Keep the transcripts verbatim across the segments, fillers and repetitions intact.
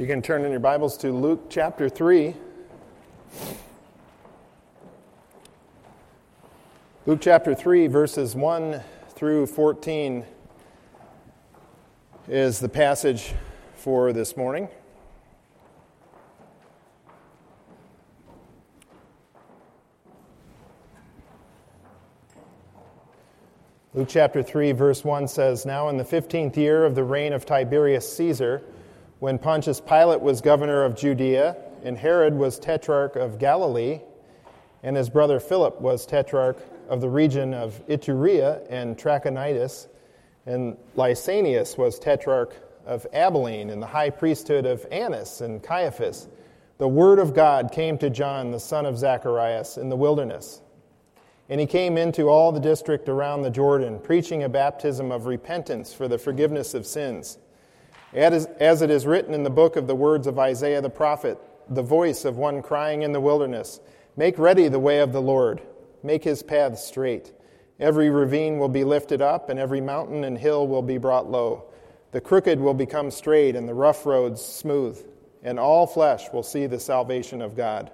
You can turn in your Bibles to Luke chapter three. Luke chapter three, verses one through fourteen is the passage for this morning. Luke chapter three, verse one says, "Now in the fifteenth year of the reign of Tiberius Caesar, when Pontius Pilate was governor of Judea, and Herod was tetrarch of Galilee, and his brother Philip was tetrarch of the region of Iturea and Trachonitis, and Lysanias was tetrarch of Abilene, and the high priesthood of Annas and Caiaphas, the word of God came to John, the son of Zacharias, in the wilderness. And he came into all the district around the Jordan, preaching a baptism of repentance for the forgiveness of sins. As it is written in the book of the words of Isaiah the prophet, the voice of one crying in the wilderness, 'Make ready the way of the Lord, make his paths straight. Every ravine will be lifted up, and every mountain and hill will be brought low. The crooked will become straight, and the rough roads smooth, and all flesh will see the salvation of God.'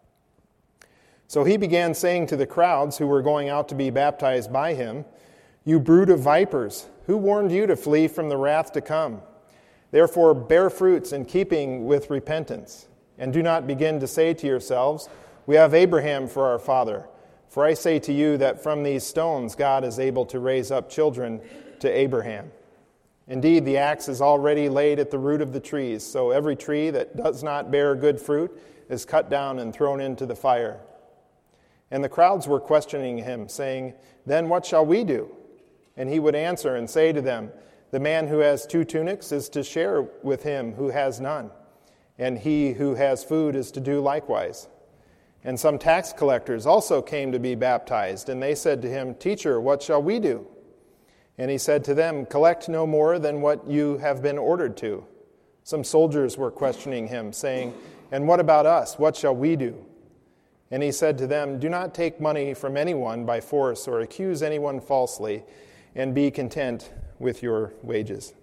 So he began saying to the crowds who were going out to be baptized by him, 'You brood of vipers, who warned you to flee from the wrath to come? Therefore bear fruits in keeping with repentance, and do not begin to say to yourselves, "We have Abraham for our father." For I say to you that from these stones God is able to raise up children to Abraham. Indeed, the axe is already laid at the root of the trees, so every tree that does not bear good fruit is cut down and thrown into the fire.' And the crowds were questioning him, saying, 'Then what shall we do?' And he would answer and say to them, 'The man who has two tunics is to share with him who has none, and he who has food is to do likewise.' And some tax collectors also came to be baptized, and they said to him, 'Teacher, what shall we do?' And he said to them, 'Collect no more than what you have been ordered to.' Some soldiers were questioning him, saying, 'And what about us? What shall we do?' And he said to them, 'Do not take money from anyone by force or accuse anyone falsely, and be content with your wages.'"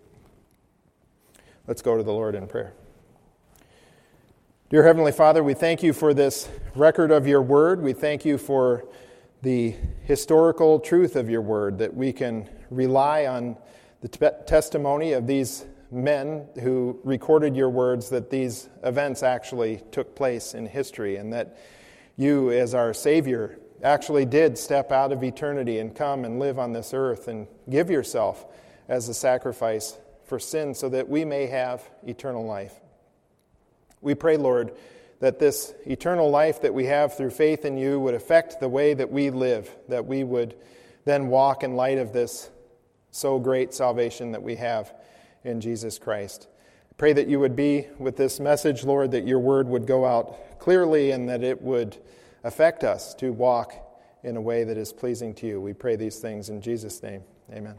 Let's go to the Lord in prayer. Dear Heavenly Father, we thank you for this record of your word. We thank you for the historical truth of your word, that we can rely on the t- testimony of these men who recorded your words, that these events actually took place in history, and that you, as our Savior, actually did step out of eternity and come and live on this earth and give yourself as a sacrifice for sin so that we may have eternal life. We pray, Lord, that this eternal life that we have through faith in you would affect the way that we live, that we would then walk in light of this so great salvation that we have in Jesus Christ. I pray that you would be with this message, Lord, that your word would go out clearly and that it would affect us to walk in a way that is pleasing to you. We pray these things in Jesus' name. Amen.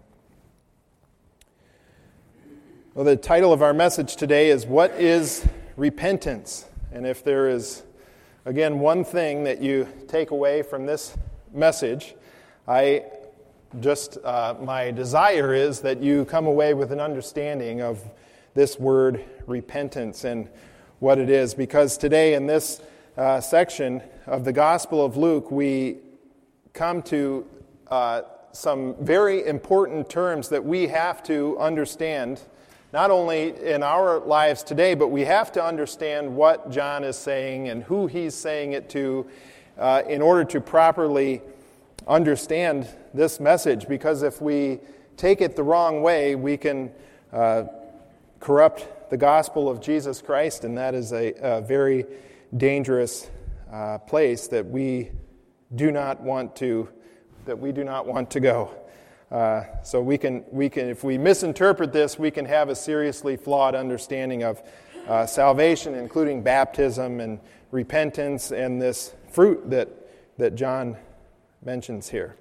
Well, the title of our message today is, "What is Repentance?" And if there is, again, one thing that you take away from this message, I just, uh, my desire is that you come away with an understanding of this word repentance and what it is. Because today in this uh, section of the Gospel of Luke, we come to uh, some very important terms that we have to understand, not only in our lives today, but we have to understand what John is saying and who he's saying it to uh, in order to properly understand this message. Because if we take it the wrong way, we can uh, corrupt the gospel of Jesus Christ, and that is a, a very dangerous uh, place that we do not want to that we do not want to go. Uh, so we can we can if we misinterpret this, we can have a seriously flawed understanding of uh, salvation, including baptism and repentance and this fruit that that John mentions here.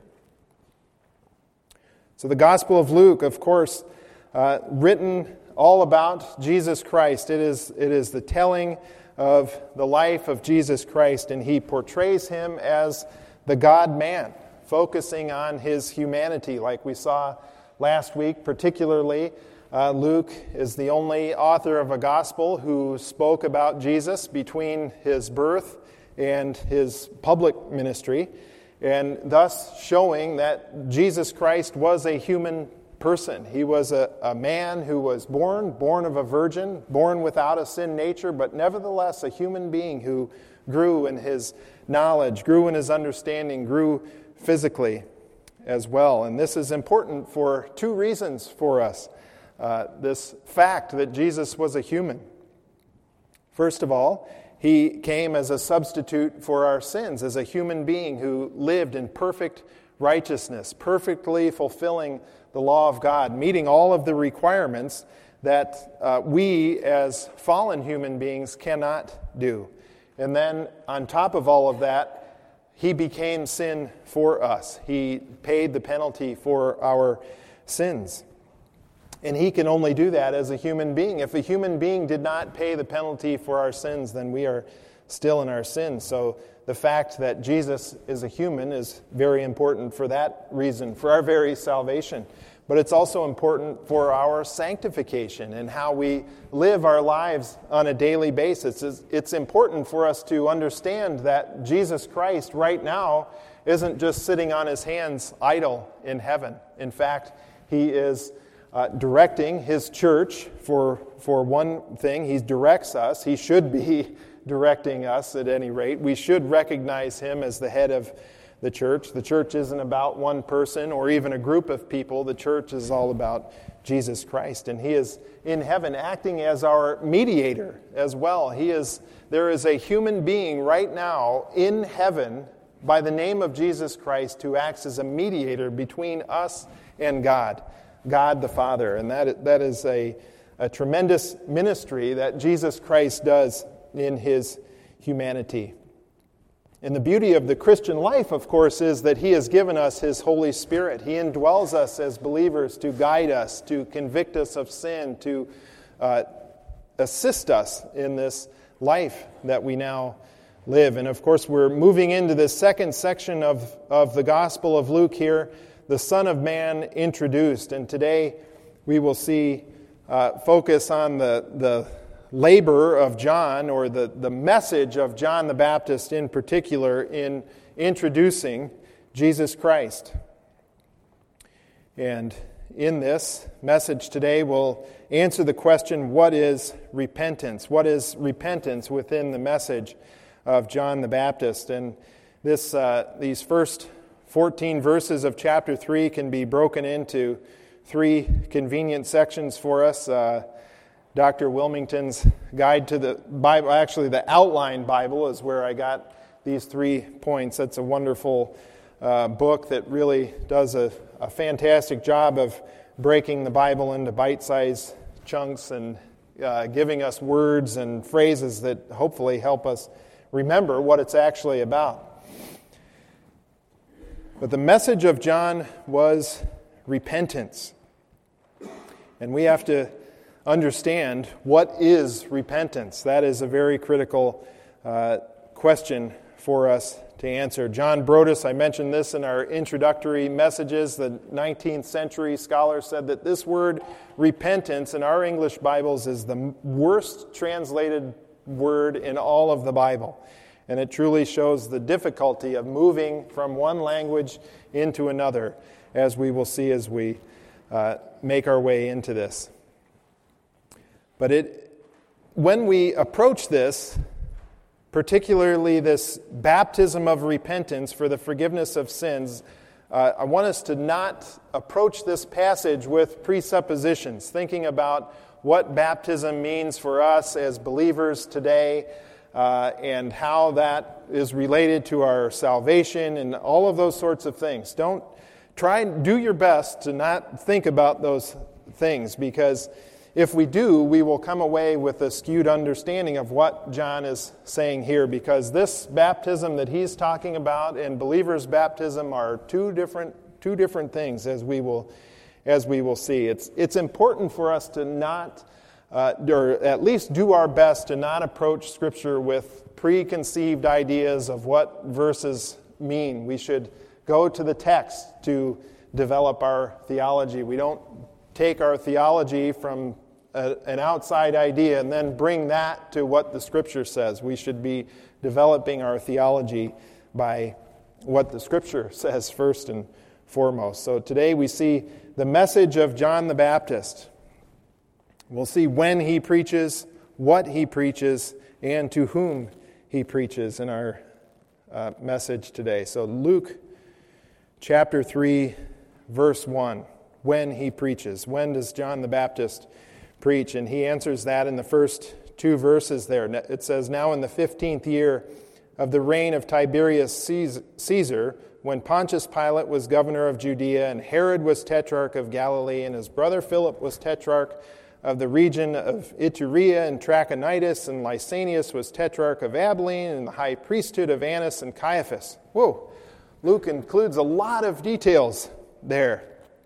So the Gospel of Luke, of course, uh, written all about Jesus Christ. It is it is the telling of the life of Jesus Christ, and he portrays him as the God-man, focusing on his humanity, like we saw last week, particularly Uh, Luke is the only author of a gospel who spoke about Jesus between his birth and his public ministry, and thus showing that Jesus Christ was a human person. He was a, a man who was born, born of a virgin, born without a sin nature, but nevertheless a human being who grew in his knowledge, grew in his understanding, grew physically as well. And this is important for two reasons for us. Uh, this fact that Jesus was a human. First of all, he came as a substitute for our sins, as a human being who lived in perfect righteousness, perfectly fulfilling the law of God, meeting all of the requirements that uh, we as fallen human beings cannot do. And then on top of all of that, he became sin for us. He paid the penalty for our sins. And he can only do that as a human being. If a human being did not pay the penalty for our sins, then we are still in our sins. So the fact that Jesus is a human is very important for that reason, for our very salvation. But it's also important for our sanctification and how we live our lives on a daily basis. It's, it's important for us to understand that Jesus Christ right now isn't just sitting on his hands idle in heaven. In fact, he is Uh, directing his church for for one thing. He directs us. He should be directing us at any rate. We should recognize him as the head of the church. The church isn't about one person or even a group of people. The church is all about Jesus Christ, and he is in heaven acting as our mediator as well. He is there is a human being right now in heaven by the name of Jesus Christ who acts as a mediator between us and God. God the Father. And that that is a, a tremendous ministry that Jesus Christ does in his humanity. And the beauty of the Christian life, of course, is that he has given us his Holy Spirit. He indwells us as believers to guide us, to convict us of sin, to uh, assist us in this life that we now live. And of course, we're moving into the second section of, of the Gospel of Luke here, the Son of Man introduced. And today we will see uh, focus on the, the labor of John, or the, the message of John the Baptist in particular, in introducing Jesus Christ. And in this message today, we'll answer the question, what is repentance? What is repentance within the message of John the Baptist? And this uh, these first fourteen verses of chapter three can be broken into three convenient sections for us. Uh, Doctor Wilmington's Guide to the Bible, actually the Outline Bible, is where I got these three points. That's a wonderful uh, book that really does a, a fantastic job of breaking the Bible into bite-sized chunks and uh, giving us words and phrases that hopefully help us remember what it's actually about. But the message of John was repentance. And we have to understand, what is repentance? That is a very critical uh, question for us to answer. John Broadus, I mentioned this in our introductory messages, the nineteenth century scholar said that this word repentance in our English Bibles is the worst translated word in all of the Bible. And it truly shows the difficulty of moving from one language into another, as we will see as we uh, make our way into this. But it, when we approach this, particularly this baptism of repentance for the forgiveness of sins, uh, I want us to not approach this passage with presuppositions, thinking about what baptism means for us as believers today, Uh, and how that is related to our salvation and all of those sorts of things. Don't try and do your best to not think about those things, because if we do, we will come away with a skewed understanding of what John is saying here, because this baptism that he's talking about and believers' baptism are two different two different things, as we will as we will see. It's it's important for us to not Uh, or at least do our best to not approach Scripture with preconceived ideas of what verses mean. We should go to the text to develop our theology. We don't take our theology from a, an outside idea and then bring that to what the Scripture says. We should be developing our theology by what the Scripture says first and foremost. So today we see the message of John the Baptist. We'll see when he preaches, what he preaches, and to whom he preaches in our uh, message today. So Luke chapter three, verse one, when he preaches. When does John the Baptist preach? And he answers that in the first two verses there. It says, "Now in the fifteenth year of the reign of Tiberius Caesar, when Pontius Pilate was governor of Judea, and Herod was tetrarch of Galilee, and his brother Philip was tetrarch of the region of Iturea and Trachonitis, and Lysanias was tetrarch of Abilene, and the high priesthood of Annas and Caiaphas." Whoa, Luke includes a lot of details there,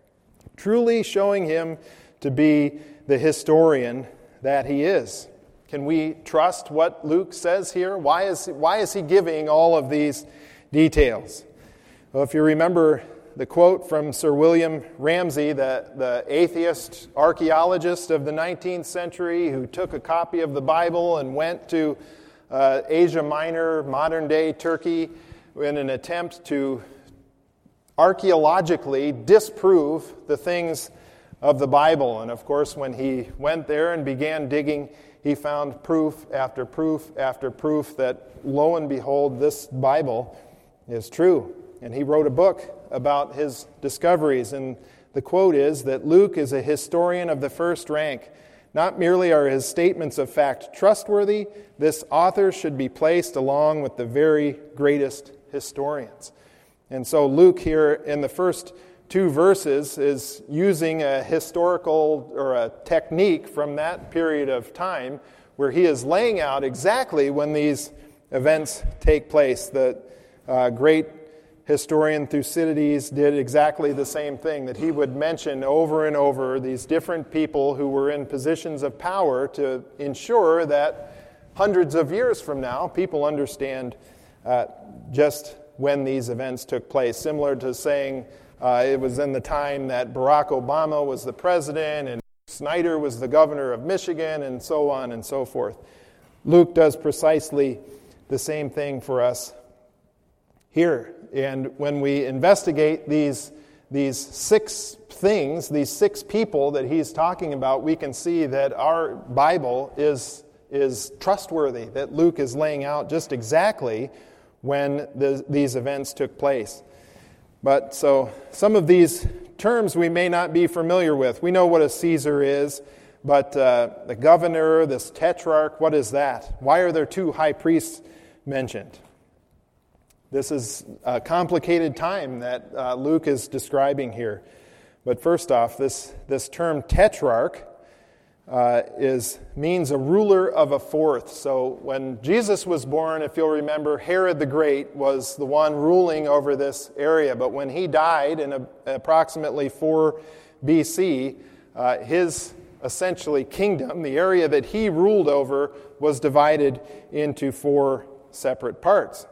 truly showing him to be the historian that he is. Can we trust what Luke says here? Why is, why is he giving all of these details? Well, if you remember the quote from Sir William Ramsay, the, the atheist archaeologist of the nineteenth century who took a copy of the Bible and went to uh, Asia Minor, modern-day Turkey, in an attempt to archaeologically disprove the things of the Bible. And of course, when he went there and began digging, he found proof after proof after proof that, lo and behold, this Bible is true. And he wrote a book about his discoveries, and the quote is that Luke is a historian of the first rank. Not merely are his statements of fact trustworthy, this author should be placed along with the very greatest historians. And so Luke here in the first two verses is using a historical or a technique from that period of time where he is laying out exactly when these events take place. The uh, great historian Thucydides did exactly the same thing, that he would mention over and over these different people who were in positions of power to ensure that hundreds of years from now, people understand uh, just when these events took place. Similar to saying uh, it was in the time that Barack Obama was the president and Snyder was the governor of Michigan, and so on and so forth. Luke does precisely the same thing for us here. And when we investigate these, these six things, these six people that he's talking about, we can see that our Bible is, is trustworthy, that Luke is laying out just exactly when the, these events took place. But so some of these terms we may not be familiar with. We know what a Caesar is, but uh, the governor, this tetrarch, what is that? Why are there two high priests mentioned? This is a complicated time that uh, Luke is describing here. But first off, this, this term tetrarch uh, is means a ruler of a fourth. So when Jesus was born, if you'll remember, Herod the Great was the one ruling over this area. But when he died in a, approximately four B C, uh, his essentially kingdom, the area that he ruled over, was divided into four separate parts.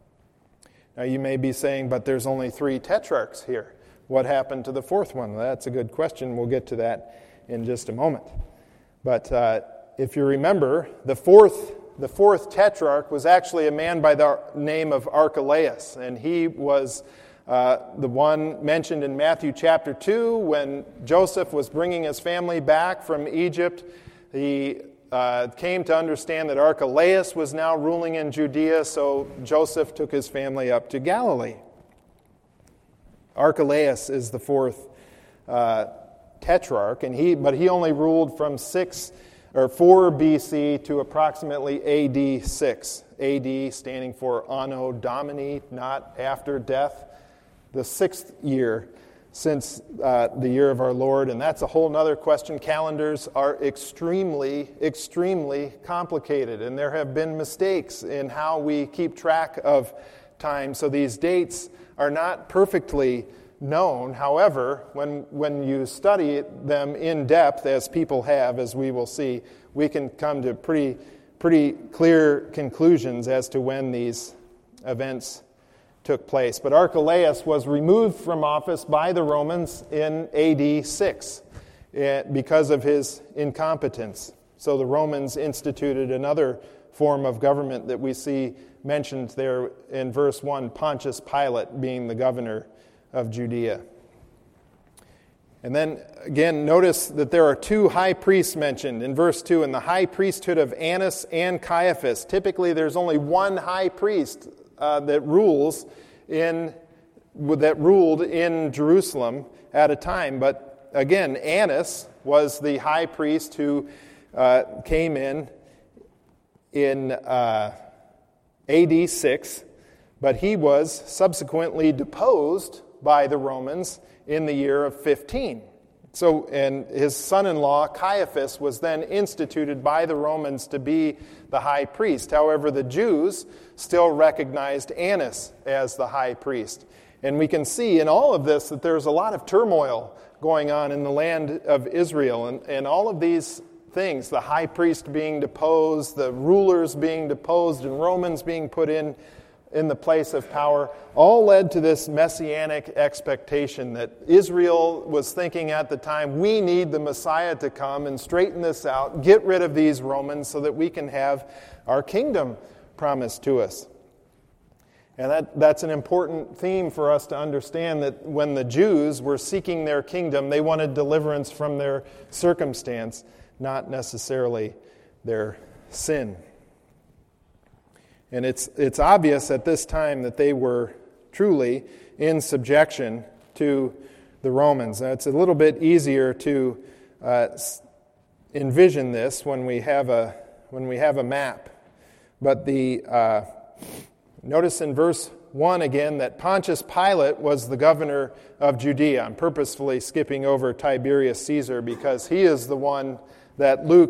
Now you may be saying, but there's only three tetrarchs here. What happened to the fourth one? Well, that's a good question. We'll get to that in just a moment. But uh, if you remember, the fourth, the fourth tetrarch was actually a man by the name of Archelaus, and he was uh, the one mentioned in Matthew chapter two when Joseph was bringing his family back from Egypt. He Uh, came to understand that Archelaus was now ruling in Judea, so Joseph took his family up to Galilee. Archelaus is the fourth uh, tetrarch, and he but he only ruled from six or four B C to approximately A D six. A D standing for Anno Domini, not after death, the sixth year since uh, the year of our Lord, and that's a whole other question. Calendars are extremely, extremely complicated, and there have been mistakes in how we keep track of time, so these dates are not perfectly known. However, when, when you study them in depth, as people have, as we will see, we can come to pretty, pretty clear conclusions as to when these events took place. But Archelaus was removed from office by the Romans in A D six. because of his incompetence. So the Romans instituted another form of government that we see mentioned there in verse one, Pontius Pilate being the governor of Judea. And then, again, notice that there are two high priests mentioned in verse two, in the high priesthood of Annas and Caiaphas. Typically, there's only one high priest uh, that rules in that ruled in Jerusalem at a time. But again, Annas was the high priest who uh, came in in uh, A D six, but he was subsequently deposed by the Romans in the year of fifteen. So, and his son-in-law, Caiaphas, was then instituted by the Romans to be the high priest. However, the Jews still recognized Annas as the high priest. And we can see in all of this that there's a lot of turmoil going on in the land of Israel. And, and all of these things, the high priest being deposed, the rulers being deposed, and Romans being put in in the place of power, all led to this messianic expectation that Israel was thinking at the time, we need the Messiah to come and straighten this out, get rid of these Romans so that we can have our kingdom promised to us. And that, that's an important theme for us to understand, that when the Jews were seeking their kingdom, they wanted deliverance from their circumstance, not necessarily their sin. And it's it's obvious at this time that they were truly in subjection to the Romans. Now, it's a little bit easier to uh, envision this when we have a when we have a map. But the uh, notice in verse one again that Pontius Pilate was the governor of Judea. I'm purposefully skipping over Tiberius Caesar because he is the one that Luke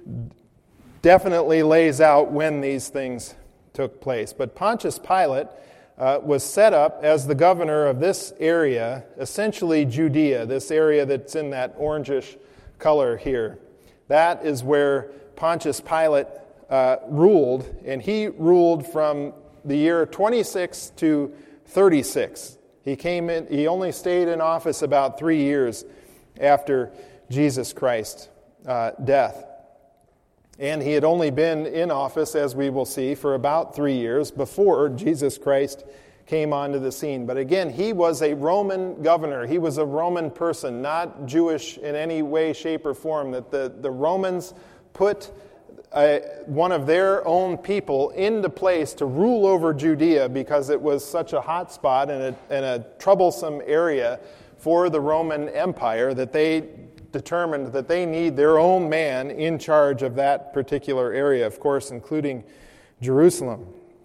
definitely lays out when these things took place. But Pontius Pilate uh, was set up as the governor of this area, essentially Judea, this area that's in that orangish color here. That is where Pontius Pilate uh, ruled, and he ruled from the year twenty-six to thirty-six. He came in, he only stayed in office about three years after Jesus Christ's uh, death. And he had only been in office, as we will see, for about three years before Jesus Christ came onto the scene. But again, he was a Roman governor. He was a Roman person, not Jewish in any way, shape, or form. That the, the Romans put a, one of their own people into place to rule over Judea because it was such a hot spot and a, and a troublesome area for the Roman Empire that they determined that they need their own man in charge of that particular area, of course, including Jerusalem.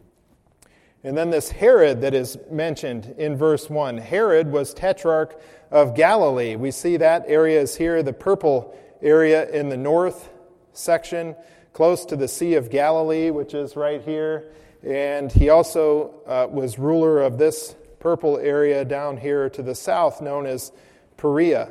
And then this Herod that is mentioned in verse one. Herod was tetrarch of Galilee. We see that area is here, the purple area in the north section, close to the Sea of Galilee, which is right here. And he also uh, was ruler of this purple area down here to the south, known as Perea.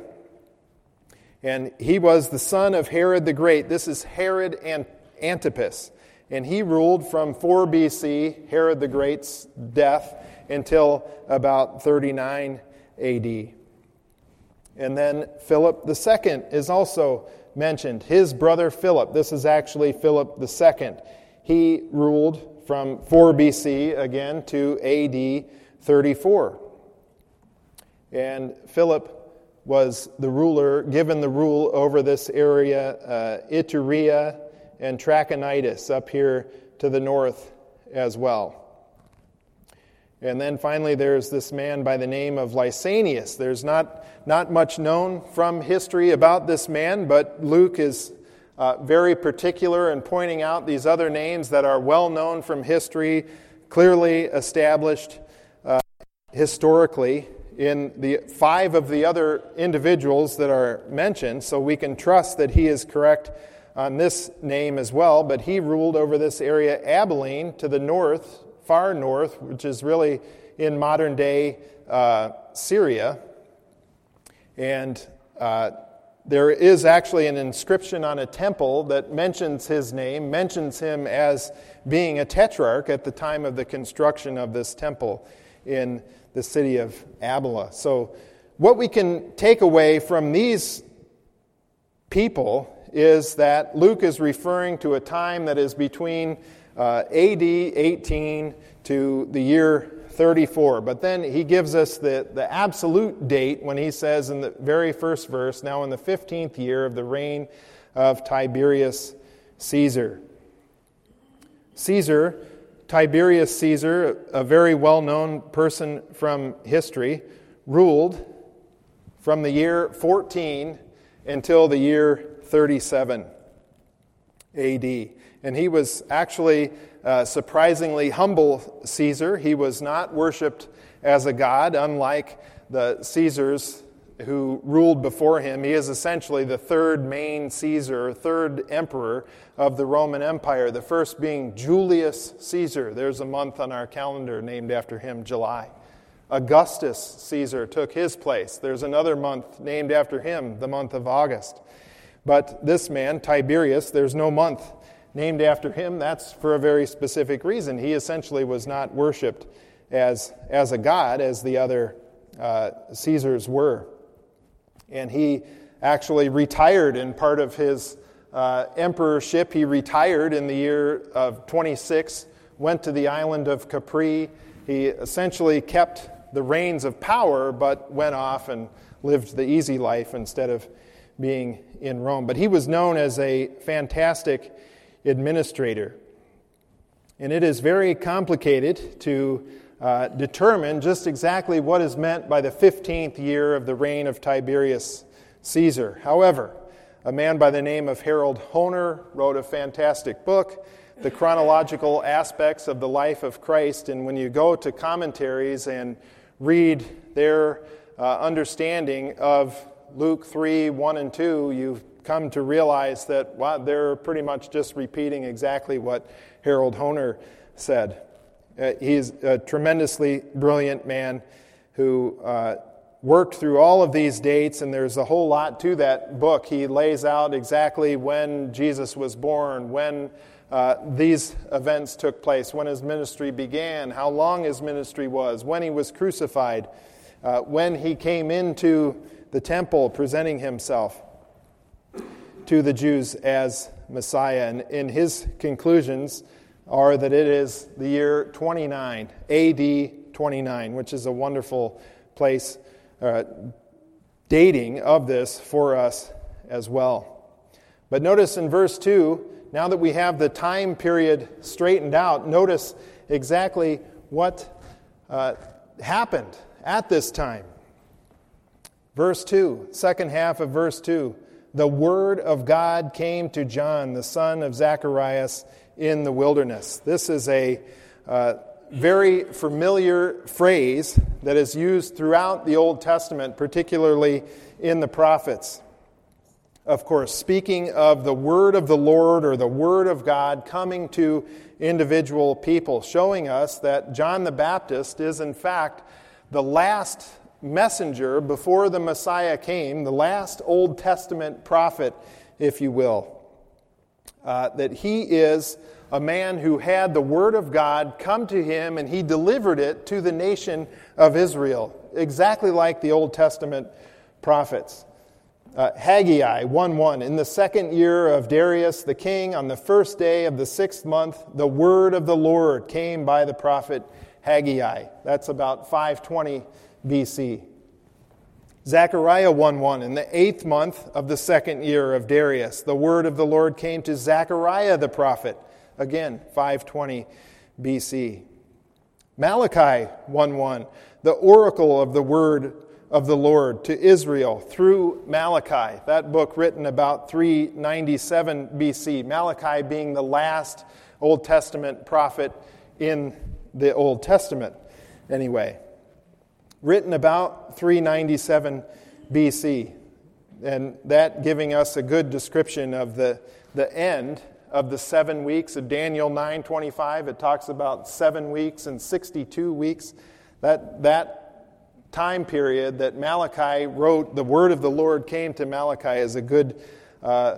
And he was the son of Herod the Great. This is Herod Antipas. And he ruled from four B C, Herod the Great's death, until about thirty-nine A D. And then Philip the Second is also mentioned. His brother Philip, this is actually Philip the Second. He ruled from four B C again to A D thirty-four. And Philip was the ruler, given the rule over this area, uh, Iturea and Trachonitis, up here to the north as well. And then finally there's this man by the name of Lysanias. There's not, not much known from history about this man, but Luke is uh, very particular in pointing out these other names that are well known from history, clearly established uh, historically in the five of the other individuals that are mentioned, so we can trust that he is correct on this name as well. But he ruled over this area, Abilene, to the north, far north, which is really in modern-day uh, Syria. And uh, there is actually an inscription on a temple that mentions his name, mentions him as being a tetrarch at the time of the construction of this temple in the city of Abila. So what we can take away from these people is that Luke is referring to a time that is between uh, A D eighteen to the year thirty-four. But then he gives us the, the absolute date when he says in the very first verse, now in the fifteenth year of the reign of Tiberius Caesar. Caesar, Tiberius Caesar, a very well-known person from history, ruled from the year fourteen until the year thirty-seven A D. And he was actually a surprisingly humble Caesar. He was not worshipped as a god, unlike the Caesars who ruled before him. He is essentially the third main Caesar, third emperor of the Roman Empire, the first being Julius Caesar. There's a month on our calendar named after him, July. Augustus Caesar took his place. There's another month named after him, the month of August. But this man, Tiberius, there's no month named after him. That's for a very specific reason. He essentially was not worshipped as, as a god, as the other uh, Caesars were. And he actually retired in part of his uh, emperorship. He retired in the year of twenty-six, went to the island of Capri. He essentially kept the reins of power, but went off and lived the easy life instead of being in Rome. But he was known as a fantastic administrator. And it is very complicated to uh, determine just exactly what is meant by the fifteenth year of the reign of Tiberius Caesar. However, a man by the name of Harold Hoehner wrote a fantastic book, The Chronological Aspects of the Life of Christ. And when you go to commentaries and read their uh, understanding of Luke three, one and two, you come to realize that well, they're pretty much just repeating exactly what Harold Hoehner said. Uh, he's a tremendously brilliant man who uh, worked through all of these dates, and there's a whole lot to that book. He lays out exactly when Jesus was born, when uh, these events took place, when his ministry began, how long his ministry was, when he was crucified, uh, when he came into the temple presenting himself to the Jews as Messiah. And in his conclusions are that it is the year twenty-nine, A D twenty-nine, which is a wonderful place uh, dating of this for us as well. But notice in verse two, now that we have the time period straightened out, notice exactly what uh, happened at this time. Verse two, second half of verse two, the word of God came to John, the son of Zacharias, in the wilderness. This is a uh, very familiar phrase that is used throughout the Old Testament, particularly in the prophets. Of course, speaking of the word of the Lord or the word of God coming to individual people, showing us that John the Baptist is in fact the last messenger before the Messiah came, the last Old Testament prophet, if you will. Uh, that he is a man who had the Word of God come to him and he delivered it to the nation of Israel, exactly like the Old Testament prophets. Uh, Haggai one one, in the second year of Darius the king, on the first day of the sixth month, the word of the Lord came by the prophet Haggai. That's about five twenty B C. Zechariah one one, in the eighth month of the second year of Darius, the word of the Lord came to Zechariah the prophet. Again, five twenty B C. Malachi one one, the oracle of the word of the Lord to Israel through Malachi. That book written about three ninety-seven B C. Malachi being the last Old Testament prophet in the Old Testament, anyway. Written about three ninety-seven B C, and that giving us a good description of the, the end of the seven weeks of Daniel nine twenty-five. It talks about seven weeks and sixty-two weeks. That, that time period that Malachi wrote, the word of the Lord came to Malachi, is a good uh,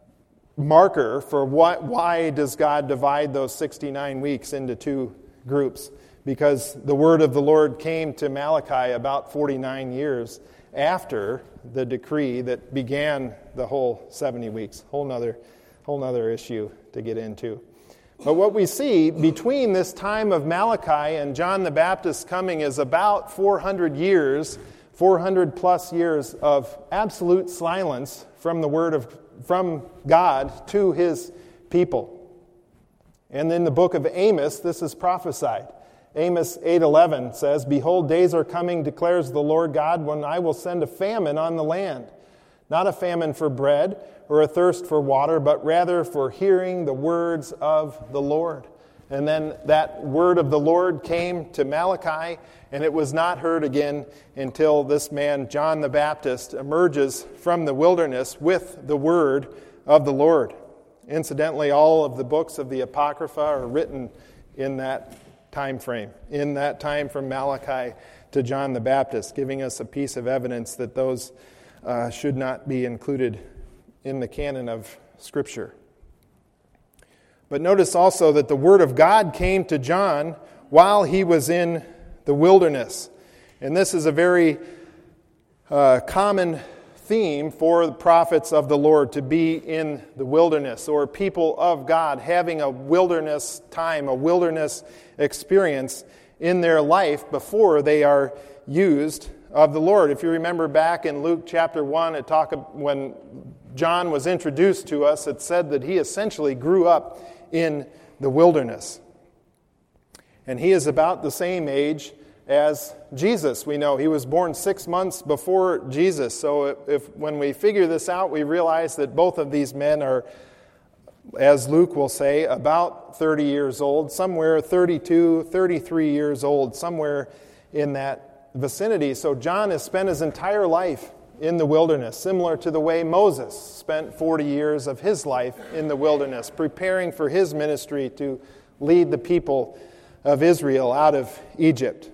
marker for what, why does God divide those sixty-nine weeks into two groups. Because the word of the Lord came to Malachi about forty-nine years after the decree that began the whole seventy weeks. Whole nother, whole nother issue to get into. But what we see between this time of Malachi and John the Baptist's coming is about four hundred years, four hundred plus years of absolute silence from the word of from God to his people. And in the book of Amos, this is prophesied. Amos eight eleven says, "Behold, days are coming, declares the Lord God, when I will send a famine on the land. Not a famine for bread or a thirst for water, but rather for hearing the words of the Lord." And then that word of the Lord came to Malachi, and it was not heard again until this man, John the Baptist, emerges from the wilderness with the word of the Lord. Incidentally, all of the books of the Apocrypha are written in that time frame, in that time from Malachi to John the Baptist, giving us a piece of evidence that those uh, should not be included in the canon of Scripture. But notice also that the Word of God came to John while he was in the wilderness. And this is a very uh, common theme for the prophets of the Lord, to be in the wilderness, or people of God having a wilderness time, a wilderness experience in their life before they are used of the Lord. If you remember back in Luke chapter one, it talk, when John was introduced to us, it said that he essentially grew up in the wilderness. And he is about the same age as Jesus. We know he was born six months before Jesus. So if, if when we figure this out, we realize that both of these men are, as Luke will say, about thirty years old, somewhere thirty-two, thirty-three years old, somewhere in that vicinity. So John has spent his entire life in the wilderness, similar to the way Moses spent forty years of his life in the wilderness, preparing for his ministry to lead the people of Israel out of Egypt.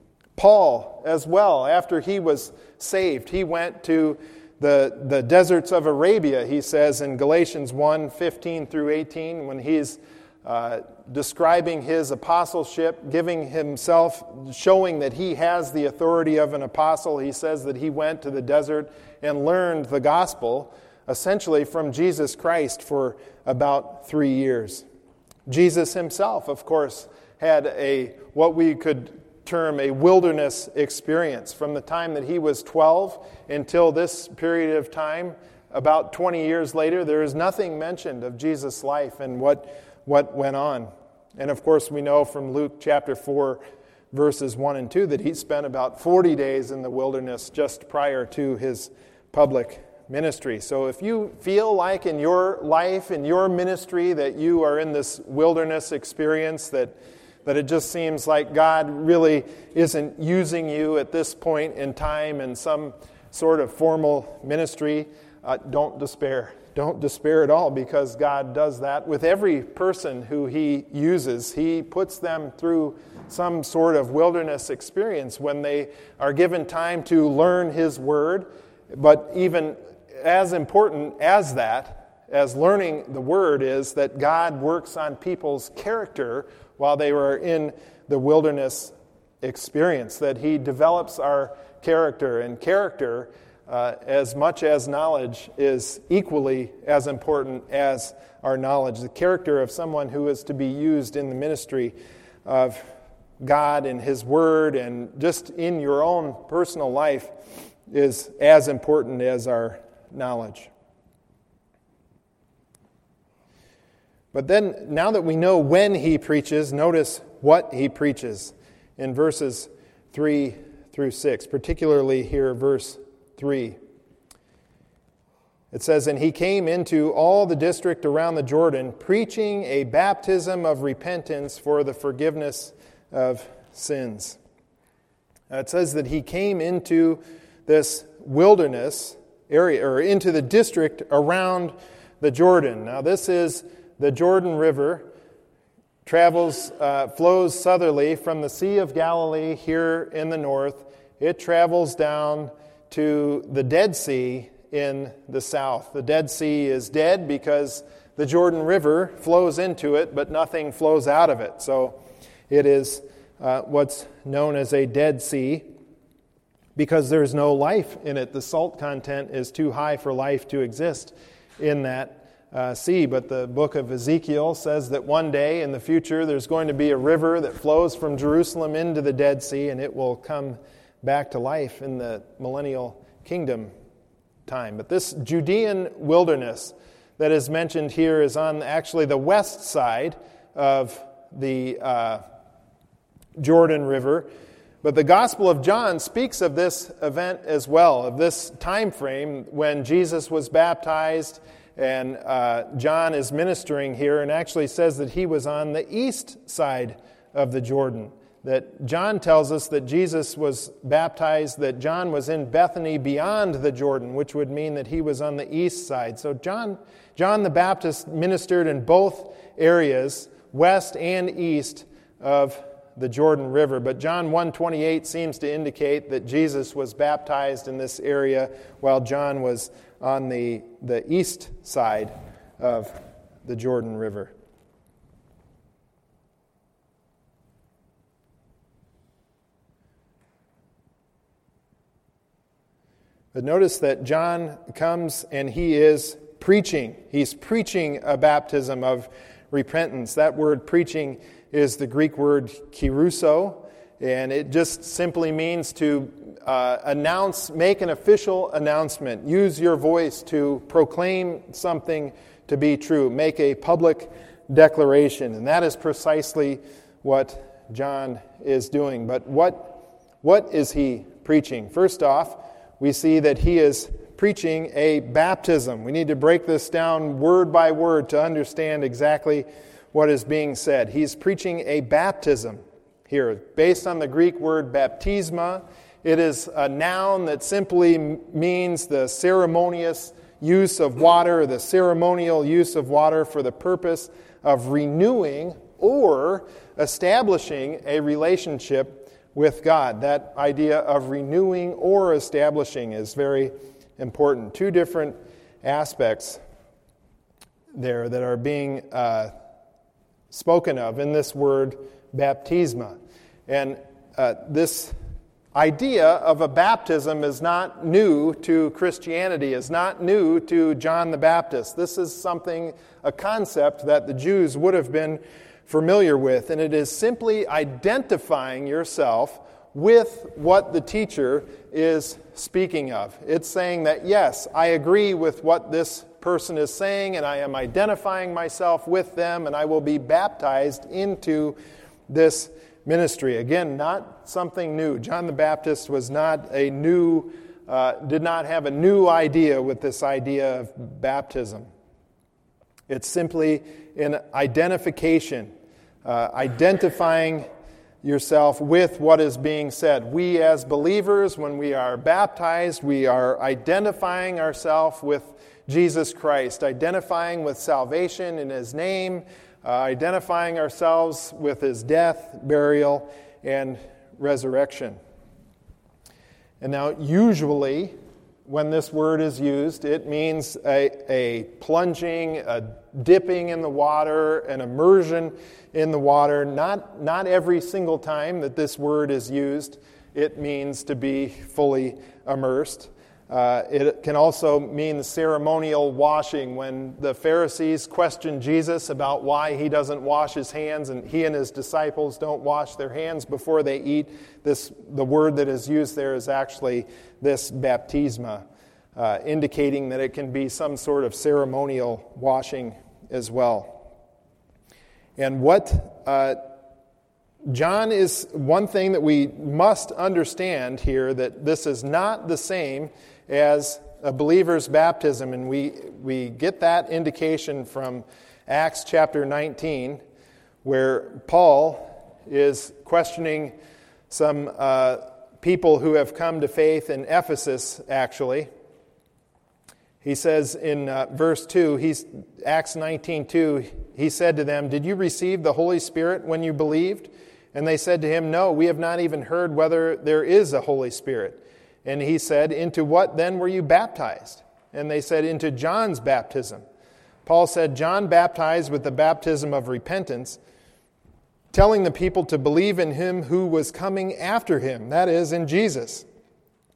Paul, as well, after he was saved, he went to the, the deserts of Arabia, he says in Galatians one, fifteen through eighteen, when he's uh, describing his apostleship, giving himself, showing that he has the authority of an apostle. He says that he went to the desert and learned the gospel, essentially from Jesus Christ, for about three years. Jesus himself, of course, had a what we could term a wilderness experience from the time that he was twelve until this period of time. About twenty years later, there is nothing mentioned of Jesus' life and what, what went on. And of course, we know from Luke chapter four, verses one and two, that he spent about forty days in the wilderness just prior to his public ministry. So if you feel like in your life, in your ministry, that you are in this wilderness experience, that that it just seems like God really isn't using you at this point in time in some sort of formal ministry, uh, don't despair. Don't despair at all, because God does that with every person who he uses. He puts them through some sort of wilderness experience when they are given time to learn his word. But even as important as that, as learning the word, is that God works on people's character while they were in the wilderness experience, that he develops our character. And character, uh, as much as knowledge, is equally as important as our knowledge. The character of someone who is to be used in the ministry of God and his word, and just in your own personal life, is as important as our knowledge. But then, now that we know when he preaches, notice what he preaches in verses three through six, particularly here, verse three. It says, "And he came into all the district around the Jordan, preaching a baptism of repentance for the forgiveness of sins." Now, it says that he came into this wilderness area, or into the district around the Jordan. Now, this is the Jordan River, travels, uh, flows southerly from the Sea of Galilee here in the north. It travels down to the Dead Sea in the south. The Dead Sea is dead because the Jordan River flows into it, but nothing flows out of it. So it is uh, what's known as a Dead Sea. because there's no life in it. The salt content is too high for life to exist in that uh, sea. But the book of Ezekiel says that one day in the future there's going to be a river that flows from Jerusalem into the Dead Sea, and it will come back to life in the millennial kingdom time. But this Judean wilderness that is mentioned here is on actually the west side of the uh, Jordan River. But the Gospel of John speaks of this event as well, of this time frame when Jesus was baptized, and uh, John is ministering here and actually says that he was on the east side of the Jordan. That John tells us that Jesus was baptized, that John was in Bethany beyond the Jordan, which would mean that he was on the east side. So John, John the Baptist ministered in both areas, west and east of the Jordan River. But John one twenty-eight seems to indicate that Jesus was baptized in this area while John was on the, the east side of the Jordan River. But notice that John comes and he is preaching. He's preaching a baptism of repentance. That word preaching is the Greek word keruso, and it just simply means to uh, announce, make an official announcement, use your voice to proclaim something to be true, make a public declaration. And that is precisely what John is doing. But what, what is he preaching? First off, we see that he is preaching a baptism. We need to break this down word by word to understand exactly what is being said. He's preaching a baptism here, based on the Greek word baptisma. It is a noun that simply means the ceremonious use of water, the ceremonial use of water for the purpose of renewing or establishing a relationship with God. That idea of renewing or establishing is very important. Two different aspects there that are being uh, spoken of in this word baptisma. And uh, this idea of a baptism is not new to Christianity, is not new to John the Baptist. This is something, a concept that the Jews would have been familiar with, and it is simply identifying yourself with what the teacher is speaking of. It's saying that, yes, I agree with what this person is saying, and I am identifying myself with them, and I will be baptized into this ministry. Again, not something new. John the Baptist was not a new, uh, did not have a new idea with this idea of baptism. It's simply an identification, uh, identifying yourself with what is being said. We as believers, when we are baptized, we are identifying ourselves with Jesus Christ, identifying with salvation in His name, uh, identifying ourselves with His death, burial, and resurrection. And now, usually, when this word is used, it means a, a plunging, a dipping in the water, an immersion in the water. Not, not every single time that this word is used, it means to be fully immersed. Uh, it can also mean the ceremonial washing. When the Pharisees questioned Jesus about why he doesn't wash his hands, and he and his disciples don't wash their hands before they eat, this the word that is used there is actually this baptisma, uh, indicating that it can be some sort of ceremonial washing as well. And what uh, John is, one thing that we must understand here, that this is not the same as a believer's baptism, and we, we get that indication from Acts chapter nineteen, where Paul is questioning some uh, people who have come to faith in Ephesus, actually. He says in uh, verse two, he's, Acts nineteen two, he said to them, "Did you receive the Holy Spirit when you believed?" And they said to him, "No, we have not even heard whether there is a Holy Spirit." And he said, "Into what then were you baptized?" And they said, "Into John's baptism." Paul said, "John baptized with the baptism of repentance, telling the people to believe in him who was coming after him," that is, in Jesus,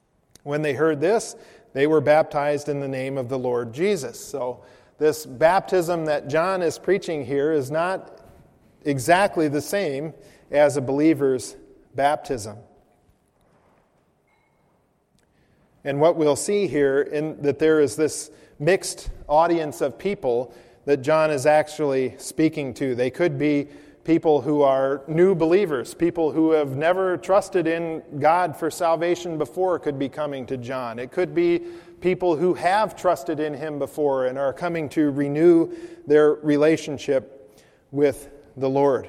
When they heard this, they were baptized in the name of the Lord Jesus. So this baptism that John is preaching here is not exactly the same as a believer's baptism. And what we'll see here, in that there is this mixed audience of people that John is actually speaking to. They could be people who are new believers, people who have never trusted in God for salvation before could be coming to John. It could be people who have trusted in him before and are coming to renew their relationship with the Lord.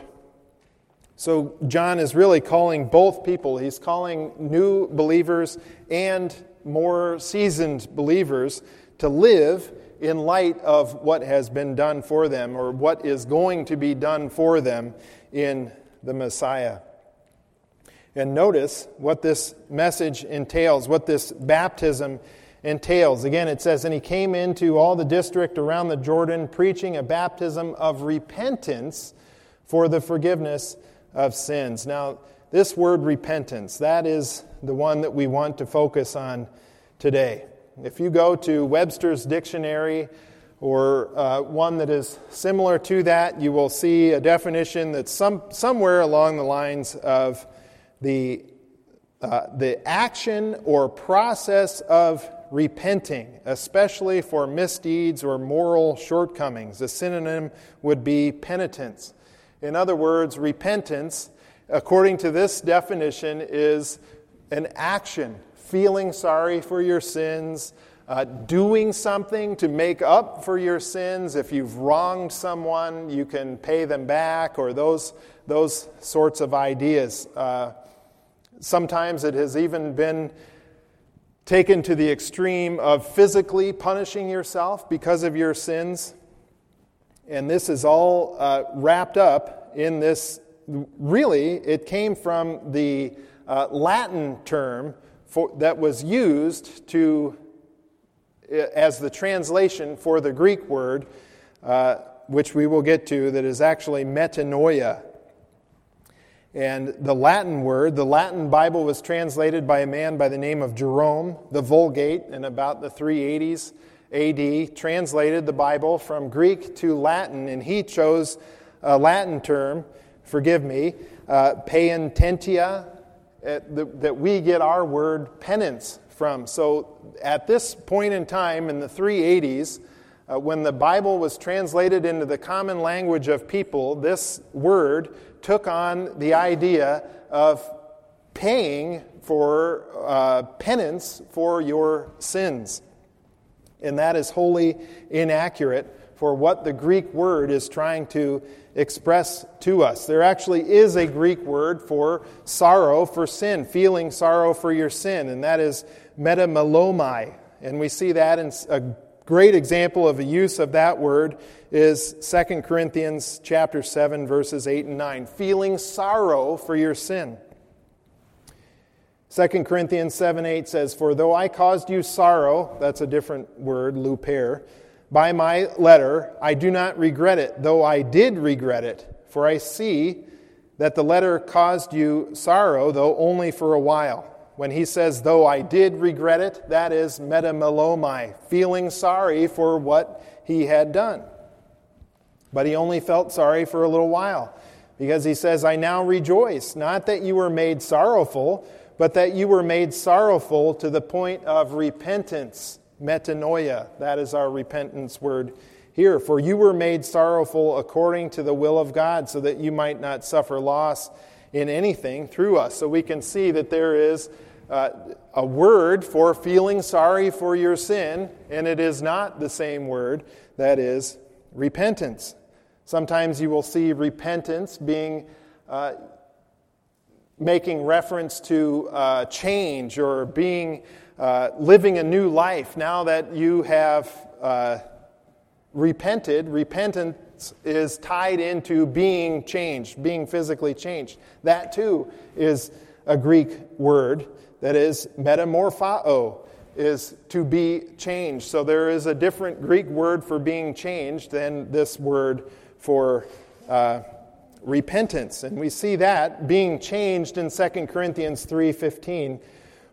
So John is really calling both people. He's calling new believers and more seasoned believers to live in light of what has been done for them, or what is going to be done for them in the Messiah. And notice what this message entails, what this baptism entails. Again, it says, "And he came into all the district around the Jordan, preaching a baptism of repentance for the forgiveness of sins." Now, this word repentance, that is the one that we want to focus on today. If you go to Webster's Dictionary or uh, one that is similar to that, you will see a definition that's some, somewhere along the lines of the, uh, the action or process of repenting, especially for misdeeds or moral shortcomings. A synonym would be penitence. In other words, repentance, according to this definition, is an action, feeling sorry for your sins, uh, doing something to make up for your sins. If you've wronged someone, you can pay them back, or those, those sorts of ideas. Uh, sometimes it has even been taken to the extreme of physically punishing yourself because of your sins. And this is all uh, wrapped up in this. Really, it came from the uh, Latin term for, that was used to as the translation for the Greek word, uh, which we will get to, that is actually metanoia. And the Latin word, the Latin Bible was translated by a man by the name of Jerome. The Vulgate, in about the three eighties A D, translated the Bible from Greek to Latin, and he chose a Latin term, forgive me, uh, penitentia, uh, the, that we get our word penance from. So at this point in time in the three eighties, uh, when the Bible was translated into the common language of people, this word took on the idea of paying for uh, penance for your sins. And that is wholly inaccurate for what the Greek word is trying to express to us. There actually is a Greek word for sorrow for sin, feeling sorrow for your sin, and that is metamelomai. And we see that in a great example of the use of that word is Second Corinthians chapter seven, verses eight and nine, feeling sorrow for your sin. Second Corinthians seven eight says, "For though I caused you sorrow," that's a different word, luper, "by my letter, I do not regret it, though I did regret it. For I see that the letter caused you sorrow, though only for a while." When he says, "though I did regret it," that is metamelomai, feeling sorry for what he had done. But he only felt sorry for a little while, because he says, "I now rejoice, not that you were made sorrowful, but that you were made sorrowful to the point of repentance." Metanoia, that is our repentance word here. "For you were made sorrowful according to the will of God, so that you might not suffer loss in anything through us." So we can see that there is uh, a word for feeling sorry for your sin, and it is not the same word, that is repentance. Sometimes you will see repentance being uh, making reference to uh, change or being uh, living a new life now that you have uh, repented. Repentance is tied into being changed, being physically changed. That too is a Greek word that is metamorphao, is to be changed. So there is a different Greek word for being changed than this word for uh, repentance. And we see that being changed in Second Corinthians three fifteen,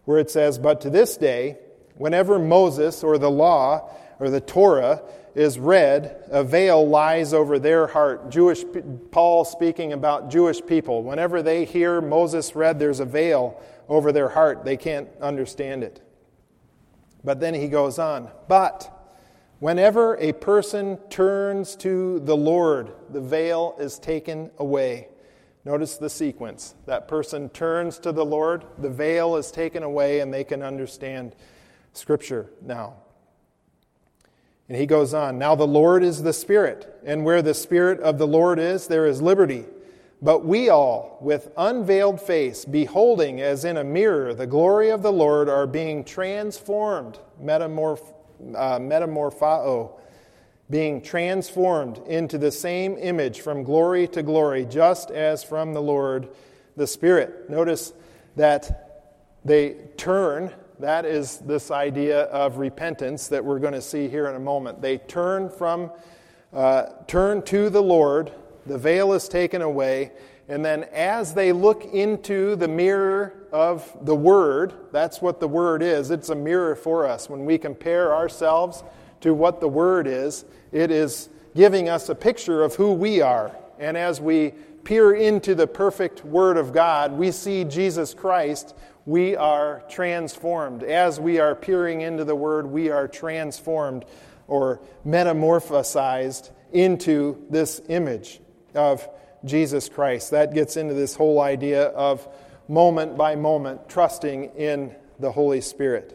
where it says, "But to this day, whenever Moses or the law or the Torah is read, a veil lies over their heart." Jewish Paul speaking about Jewish people. Whenever they hear Moses read, there's a veil over their heart. They can't understand it. But then he goes on, "But whenever a person turns to the Lord, the veil is taken away." Notice the sequence. That person turns to the Lord, the veil is taken away, and they can understand Scripture now. And he goes on, "Now the Lord is the Spirit, and where the Spirit of the Lord is, there is liberty. But we all, with unveiled face, beholding as in a mirror the glory of the Lord, are being transformed," metamorph, uh, metamorphao, being transformed into the same image from glory to glory, just as from the Lord the Spirit. Notice that they turn. That is this idea of repentance that we're going to see here in a moment. They turn from, uh, turn to the Lord. The veil is taken away. And then as they look into the mirror of the Word, that's what the Word is. It's a mirror for us. When we compare ourselves to what the Word is, it is giving us a picture of who we are. And as we peer into the perfect Word of God, we see Jesus Christ. We are transformed. As we are peering into the Word, we are transformed or metamorphosized into this image of Jesus Christ. That gets into this whole idea of moment by moment trusting in the Holy Spirit.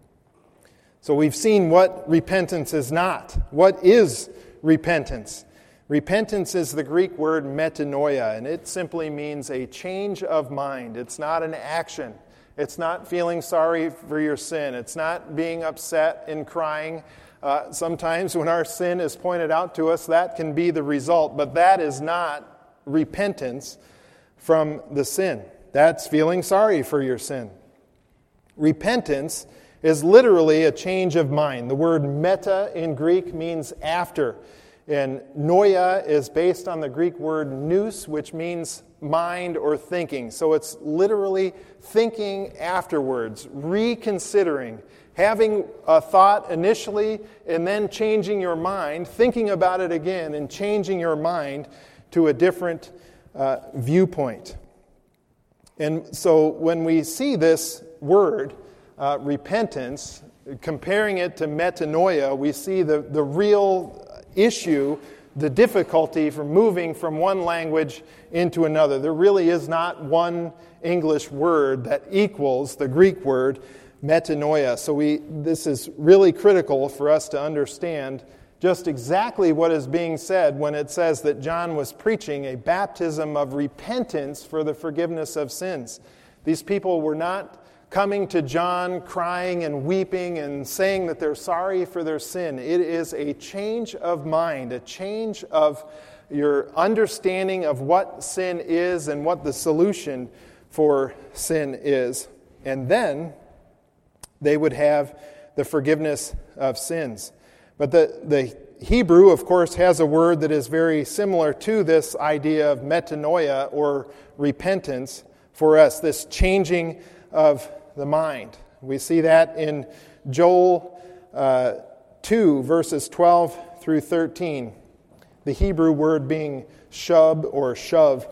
So we've seen what repentance is not. What is repentance? Repentance is the Greek word metanoia, and it simply means a change of mind. It's not an action. It's not feeling sorry for your sin. It's not being upset and crying. Uh, sometimes when our sin is pointed out to us, that can be the result, but that is not repentance from the sin. That's feeling sorry for your sin. Repentance is literally a change of mind. The word meta in Greek means after. And noia is based on the Greek word nous, which means mind or thinking. So it's literally thinking afterwards, reconsidering, having a thought initially and then changing your mind, thinking about it again and changing your mind to a different uh, viewpoint. And so when we see this word, uh, repentance, comparing it to metanoia, we see the, the real issue, the difficulty for moving from one language into another. There really is not one English word that equals the Greek word metanoia. So we this is really critical for us to understand just exactly what is being said when it says that John was preaching a baptism of repentance for the forgiveness of sins. These people were not coming to John crying and weeping and saying that they're sorry for their sin. It is a change of mind, a change of your understanding of what sin is and what the solution for sin is. And then they would have the forgiveness of sins. But the, the Hebrew, of course, has a word that is very similar to this idea of metanoia or repentance for us, this changing of the mind. We see that in Joel uh, two, verses twelve through thirteen. The Hebrew word being shub or shove,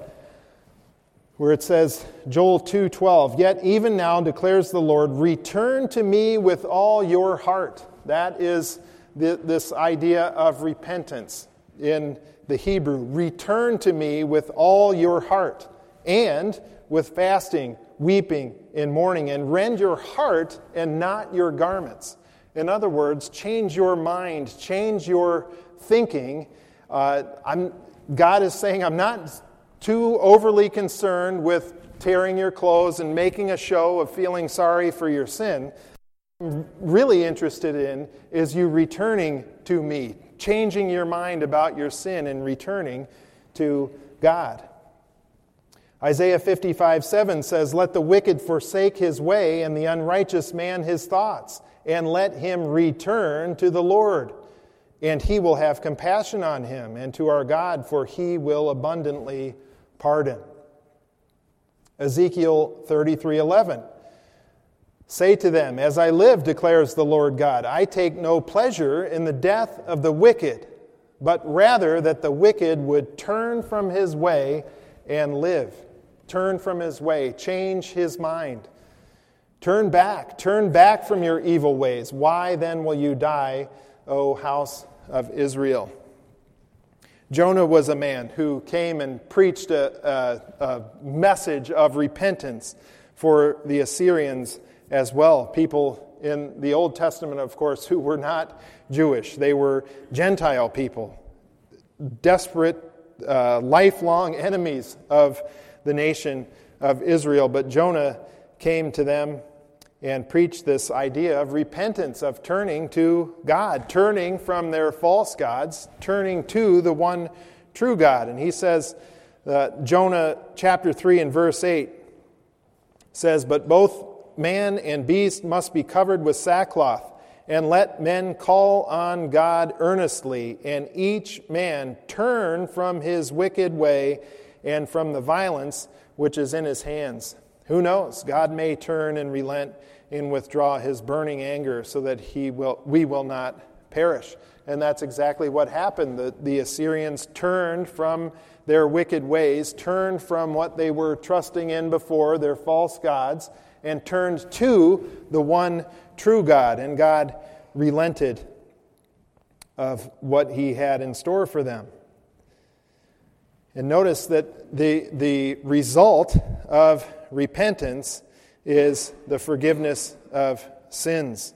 where it says, Joel two twelve, "Yet even now declares the Lord, return to me with all your heart." That is the, this idea of repentance in the Hebrew. Return to me with all your heart, and with fasting, weeping, and mourning, and rend your heart and not your garments. In other words, change your mind, change your thinking. Uh, I'm, God is saying, I'm not too overly concerned with tearing your clothes and making a show of feeling sorry for your sin. What I'm really interested in is you returning to me, changing your mind about your sin and returning to God. Isaiah fifty-five seven says, "Let the wicked forsake his way, and the unrighteous man his thoughts, and let him return to the Lord, and he will have compassion on him, and to our God, for he will abundantly pardon." Ezekiel thirty-three eleven, Say to them, as I live, declares the Lord God, I take no pleasure in the death of the wicked, but rather that the wicked would turn from his way and live. Turn from his way, change his mind. Turn back, turn back from your evil ways. Why then will you die, O house of Israel? Jonah was a man who came and preached a, a, a message of repentance for the Assyrians as well. People in the Old Testament, of course, who were not Jewish. They were Gentile people, desperate, uh, lifelong enemies of the nation of Israel. But Jonah came to them and preached this idea of repentance, of turning to God, turning from their false gods, turning to the one true God. And he says, uh, Jonah chapter three and verse eight says, but both man and beast must be covered with sackcloth, and let men call on God earnestly, and each man turn from his wicked way and from the violence which is in his hands. Who knows? God may turn and relent and withdraw his burning anger so that he will, we will not perish. And that's exactly what happened. The, the Assyrians turned from their wicked ways, turned from what they were trusting in before, their false gods, and turned to the one true God. And God relented of what he had in store for them. And notice that the, the result of repentance is the forgiveness of sins.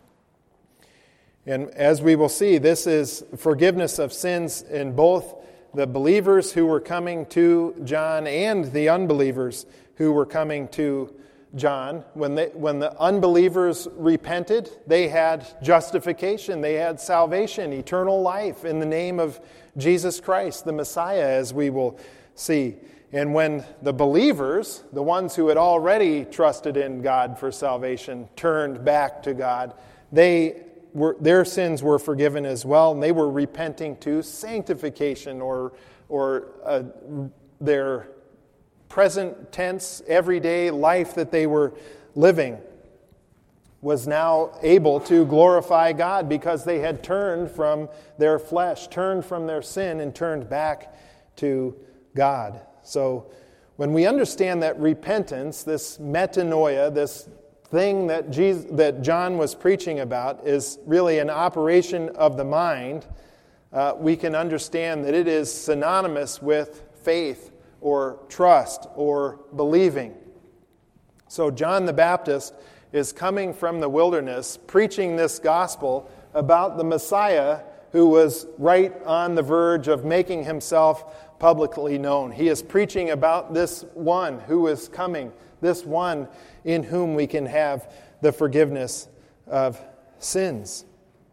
And as we will see, this is forgiveness of sins in both the believers who were coming to John and the unbelievers who were coming to John. When they, when the unbelievers repented, they had justification, they had salvation, eternal life in the name of Jesus Christ, the Messiah, as we will see. And when the believers, the ones who had already trusted in God for salvation, turned back to God, they were, their sins were forgiven as well, and they were repenting to sanctification, or, or uh, their present tense, everyday life that they were living was now able to glorify God because they had turned from their flesh, turned from their sin, and turned back to God. So when we understand that repentance, this metanoia, this thing that Jesus, that John was preaching about, is really an operation of the mind, uh, we can understand that it is synonymous with faith or trust or believing. So John the Baptist is coming from the wilderness, preaching this gospel about the Messiah who was right on the verge of making himself publicly known. He is preaching about this one who is coming, this one in whom we can have the forgiveness of sins.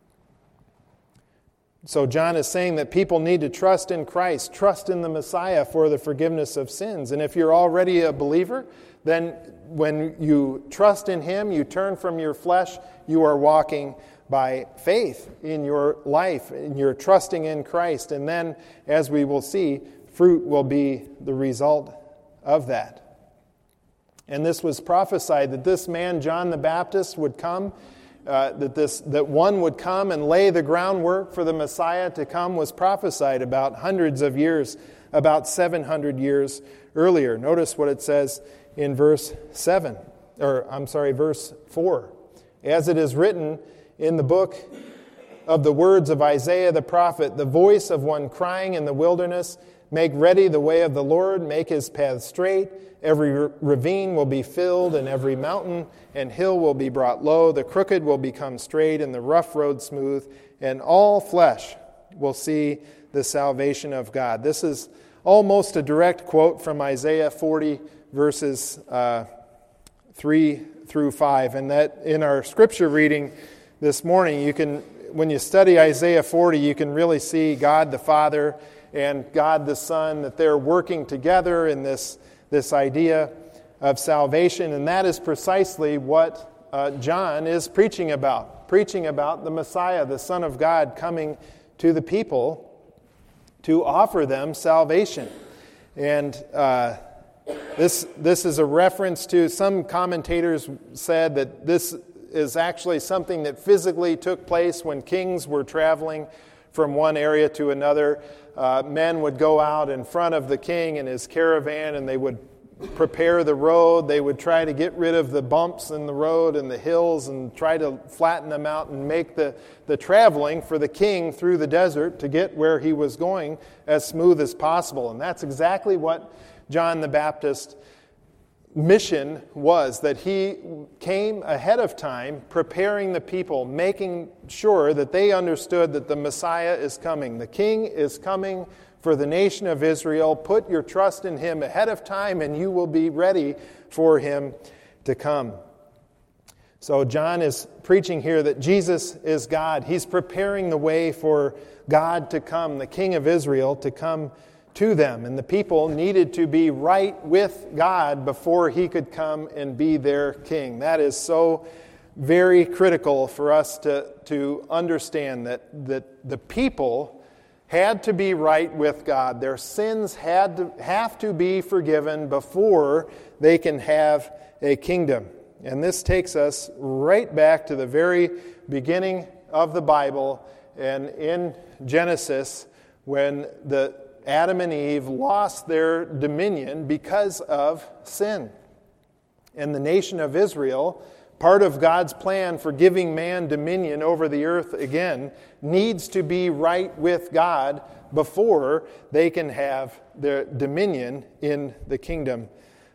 So John is saying that people need to trust in Christ, trust in the Messiah for the forgiveness of sins. And if you're already a believer, then when you trust in Him, you turn from your flesh, you are walking by faith in your life, and you're trusting in Christ. And then, as we will see, fruit will be the result of that. And this was prophesied that this man, John the Baptist, would come, uh, that this that one would come and lay the groundwork for the Messiah to come, was prophesied about hundreds of years, about seven hundred years earlier. Notice what it says in verse seven, or I'm sorry, verse four. As it is written in the book of the words of Isaiah the prophet, the voice of one crying in the wilderness, make ready the way of the Lord, make his path straight. Every ravine will be filled, and every mountain and hill will be brought low. The crooked will become straight, and the rough road smooth, and all flesh will see the salvation of God. This is almost a direct quote from Isaiah forty, verses uh, three through five. And that in our scripture reading this morning, you can, when you study Isaiah forty, you can really see God the Father and God the Son, that they're working together in this, this idea of salvation. And that is precisely what uh, John is preaching about, preaching about the Messiah, the Son of God, coming to the people to offer them salvation. And uh, This, this is a reference to, some commentators said that this is actually something that physically took place when kings were traveling from one area to another. Uh, men would go out in front of the king and his caravan, and they would prepare the road. They would try to get rid of the bumps in the road and the hills and try to flatten them out and make the, the traveling for the king through the desert to get where he was going as smooth as possible. And that's exactly what John the Baptist's mission was, that he came ahead of time preparing the people, making sure that they understood that the Messiah is coming. The king is coming for the nation of Israel. Put your trust in him ahead of time and you will be ready for him to come. So John is preaching here that Jesus is God. He's preparing the way for God to come, the King of Israel to come to them. And the people needed to be right with God before he could come and be their king. That is so very critical for us to, to understand that, that the people had to be right with God. Their sins had to have to be forgiven before they can have a kingdom. And this takes us right back to the very beginning of the Bible and in Genesis, when the Adam and Eve lost their dominion because of sin. And the nation of Israel, part of God's plan for giving man dominion over the earth again, needs to be right with God before they can have their dominion in the kingdom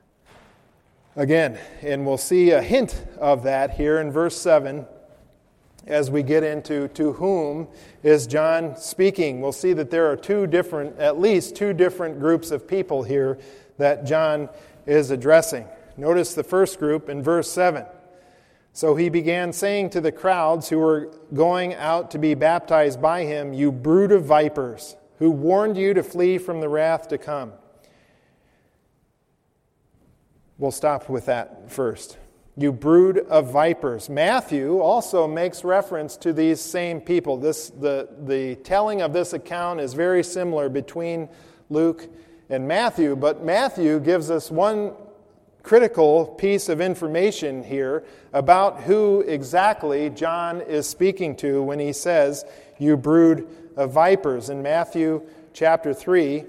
again. And we'll see a hint of that here in verse seven as we get into to whom is John speaking. We'll see that there are two different, at least two different groups of people here that John is addressing. Notice the first group in verse seven. So he began saying to the crowds who were going out to be baptized by him, "You brood of vipers, who warned you to flee from the wrath to come." We'll stop with that first. You brood of vipers. Matthew also makes reference to these same people. This, the, the telling of this account is very similar between Luke and Matthew, but Matthew gives us one critical piece of information here about who exactly John is speaking to when he says, "You brood of vipers." In Matthew chapter three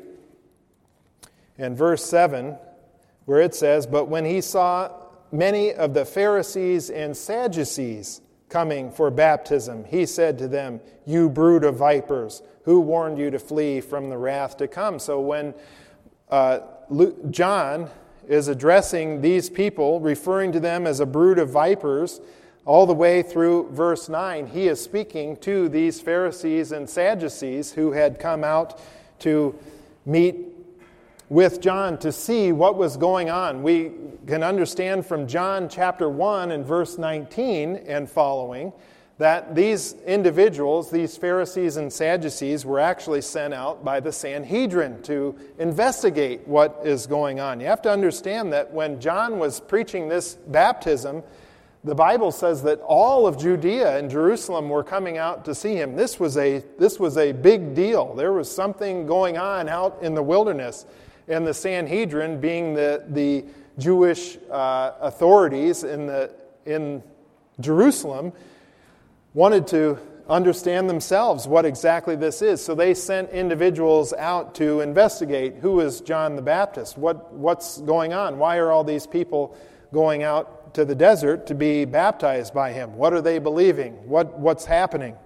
and verse seven, where it says, "But when he saw many of the Pharisees and Sadducees coming for baptism, he said to them, 'You brood of vipers, who warned you to flee from the wrath to come?'" So when uh, Luke, John is addressing these people, referring to them as a brood of vipers, all the way through verse nine, he is speaking to these Pharisees and Sadducees who had come out to meet with John to see what was going on. We can understand from John chapter one and verse nineteen and following that these individuals, these Pharisees and Sadducees, were actually sent out by the Sanhedrin to investigate what is going on. You have to understand that when John was preaching this baptism, the Bible says that all of Judea and Jerusalem were coming out to see him. This was a, this was a big deal. There was something going on out in the wilderness. And the Sanhedrin, being the, the Jewish uh, authorities in, the, in Jerusalem, wanted to understand themselves what exactly this is. So they sent individuals out to investigate who is John the Baptist, what, what's going on, why are all these people going out to the desert to be baptized by him, what are they believing, what, what's happening.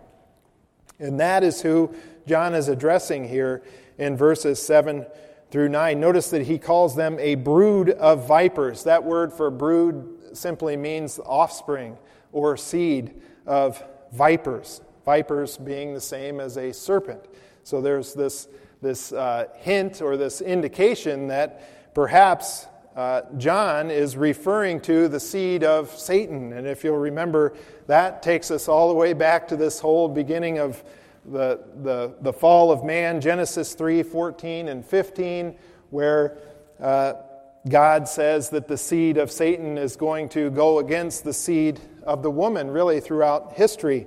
And that is who John is addressing here in verses seven through nine. Notice that he calls them a brood of vipers. That word for brood simply means offspring or seed of vipers. Vipers being the same as a serpent. So there's this, this uh, hint or this indication that perhaps uh, John is referring to the seed of Satan. And if you'll remember, that takes us all the way back to this whole beginning of The, the, the fall of man, Genesis three, fourteen and fifteen, where uh, God says that the seed of Satan is going to go against the seed of the woman, really throughout history.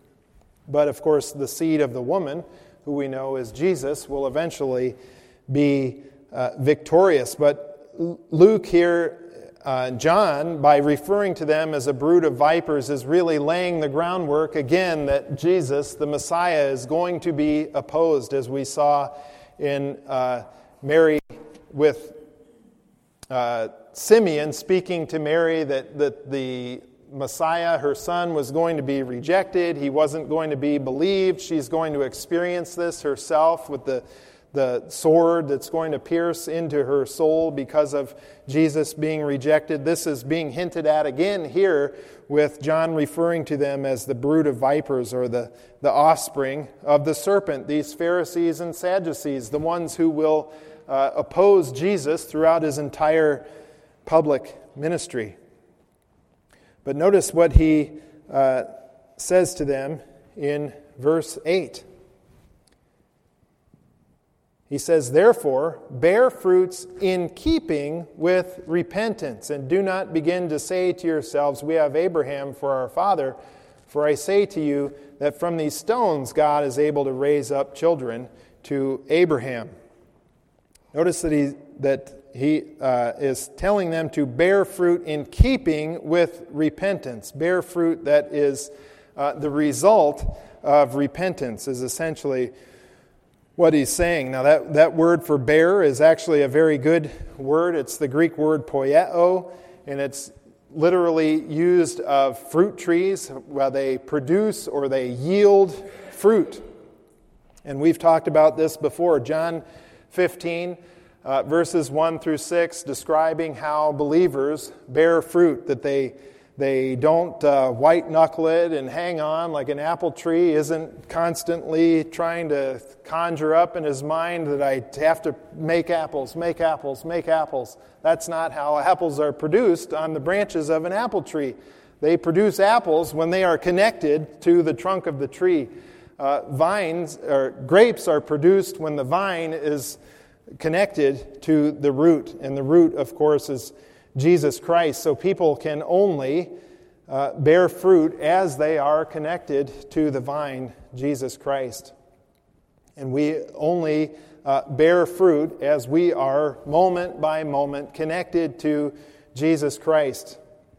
But of course, the seed of the woman, who we know is Jesus, will eventually be uh, victorious. But Luke here, uh, John, by referring to them as a brood of vipers, is really laying the groundwork again that Jesus, the Messiah, is going to be opposed, as we saw in uh, Mary with uh, Simeon speaking to Mary that, that the Messiah, her son, was going to be rejected. He wasn't going to be believed. She's going to experience this herself with the, the sword that's going to pierce into her soul because of Jesus being rejected. This is being hinted at again here with John referring to them as the brood of vipers, or the, the offspring of the serpent, these Pharisees and Sadducees, the ones who will uh, oppose Jesus throughout his entire public ministry. But notice what he uh, says to them in verse eight. He says, "Therefore, bear fruits in keeping with repentance, and do not begin to say to yourselves, 'We have Abraham for our father.' For I say to you that from these stones God is able to raise up children to Abraham." Notice that he that he uh, is telling them to bear fruit in keeping with repentance. Bear fruit that is uh, the result of repentance is essentially what he's saying. Now that, that word for bear is actually a very good word. It's the Greek word poieo, and it's literally used of fruit trees where they produce or they yield fruit. And we've talked about this before. John fifteen, uh, verses one through six, describing how believers bear fruit, that they They don't uh, white-knuckle it and hang on like an apple tree, isn't constantly trying to conjure up in his mind that I have to make apples, make apples, make apples. That's not how apples are produced on the branches of an apple tree. They produce apples when they are connected to the trunk of the tree. Uh, vines or grapes are produced when the vine is connected to the root, and the root, of course, is Jesus Christ. So people can only uh, bear fruit as they are connected to the vine, Jesus Christ. And we only uh, bear fruit as we are moment by moment connected to Jesus Christ,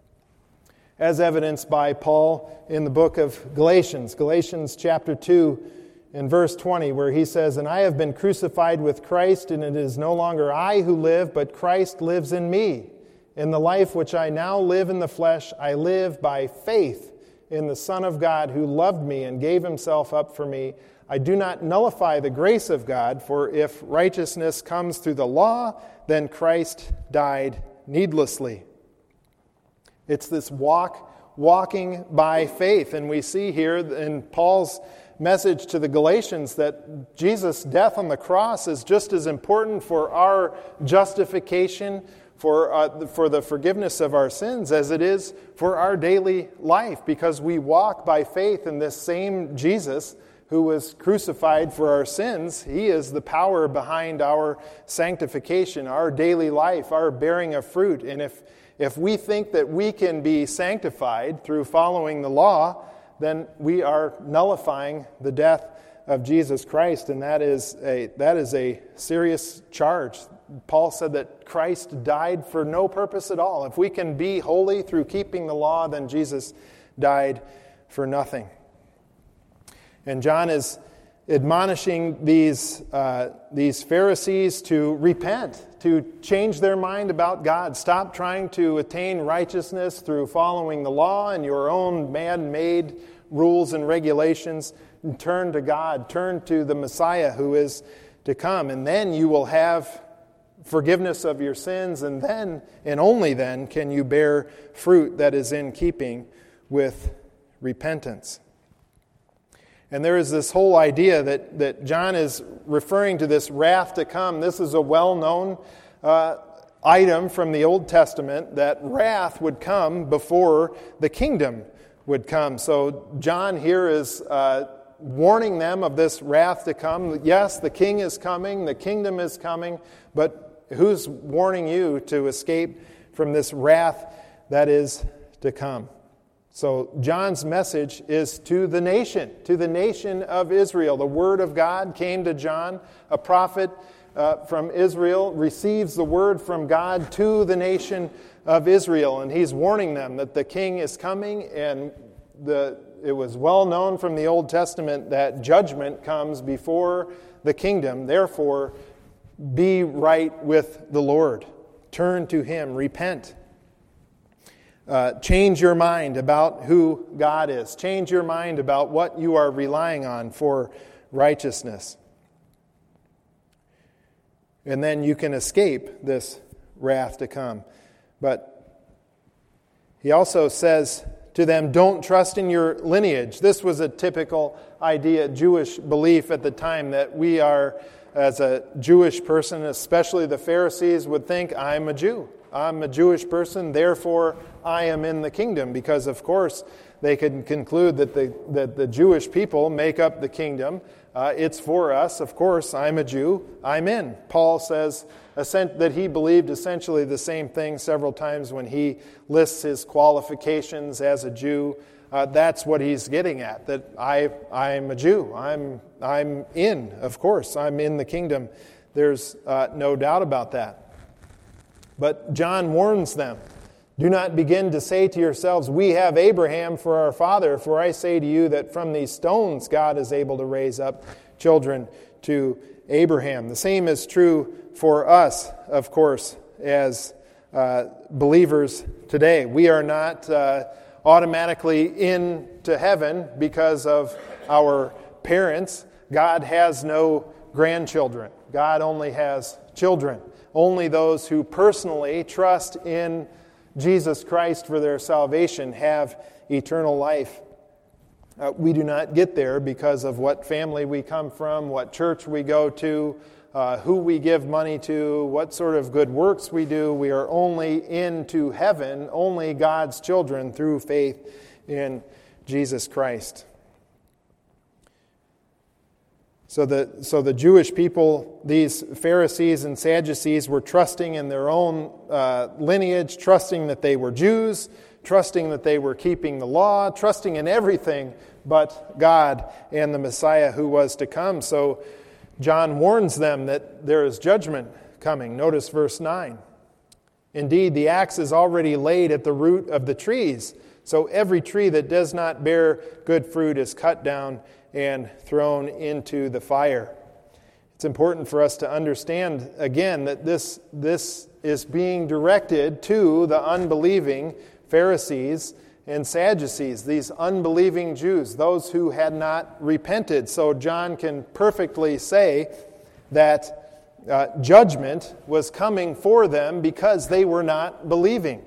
as evidenced by Paul in the book of Galatians, Galatians chapter two and verse twenty, where he says, "And I have been crucified with Christ, and it is no longer I who live, but Christ lives in me. In the life which I now live in the flesh, I live by faith in the Son of God who loved me and gave himself up for me. I do not nullify the grace of God, for if righteousness comes through the law, then Christ died needlessly." It's this walk, walking by faith. And we see here in Paul's message to the Galatians that Jesus' death on the cross is just as important for our justification, for uh, for the forgiveness of our sins, as it is for our daily life, because we walk by faith in this same Jesus who was crucified for our sins. He is the power behind our sanctification, our daily life, our bearing of fruit. And if if we think that we can be sanctified through following the law, then we are nullifying the death of Jesus Christ, and that is a that is a serious charge. Paul said that Christ died for no purpose at all. If we can be holy through keeping the law, then Jesus died for nothing. And John is admonishing these uh, these Pharisees to repent, to change their mind about God. Stop trying to attain righteousness through following the law and your own man-made rules and regulations, and turn to God, turn to the Messiah who is to come, and then you will have forgiveness of your sins, and then, and only then, can you bear fruit that is in keeping with repentance. And there is this whole idea that, that John is referring to this wrath to come. This is a well-known uh, item from the Old Testament, that wrath would come before the kingdom would come. So John here is uh, warning them of this wrath to come. Yes, the king is coming, the kingdom is coming, but who's warning you to escape from this wrath that is to come? So John's message is to the nation, to the nation of Israel. The word of God came to John, a prophet uh, from Israel, receives the word from God to the nation of Israel. And he's warning them that the king is coming, and the it was well known from the Old Testament that judgment comes before the kingdom. Therefore, be right with the Lord. Turn to Him, repent. Uh, change your mind about who God is. Change your mind about what you are relying on for righteousness. And then you can escape this wrath to come. But he also says to them, don't trust in your lineage. This was a typical idea, Jewish belief at the time, that we are, as a Jewish person, especially the Pharisees, would think, I'm a Jew. I'm a Jewish person, therefore I am in the kingdom. Because, of course, they could conclude that the, that the Jewish people make up the kingdom. Uh, it's for us. Of course, I'm a Jew. I'm in. Paul says that he believed essentially the same thing several times when he lists his qualifications as a Jew. Uh, that's what he's getting at, that I, I'm a Jew. I'm, I'm in, of course. I'm in the kingdom. There's uh, no doubt about that. But John warns them, do not begin to say to yourselves, we have Abraham for our father, for I say to you that from these stones God is able to raise up children to Abraham. The same is true for us, of course, as uh, believers today. We are not uh, automatically into heaven because of our parents. God has no grandchildren. God only has children. Only those who personally trust in Jesus Christ for their salvation have eternal life. Uh, we do not get there because of what family we come from, what church we go to, uh, who we give money to, what sort of good works we do. We are only into heaven, only God's children through faith in Jesus Christ. So the, so the Jewish people, these Pharisees and Sadducees, were trusting in their own uh, lineage, trusting that they were Jews, trusting that they were keeping the law, trusting in everything but God and the Messiah who was to come. So John warns them that there is judgment coming. Notice verse nine. Indeed, the axe is already laid at the root of the trees. So every tree that does not bear good fruit is cut down and thrown into the fire. It's important for us to understand, again, that this, this is being directed to the unbelieving Pharisees and Sadducees, these unbelieving Jews, those who had not repented. So John can perfectly say that uh, judgment was coming for them because they were not believing.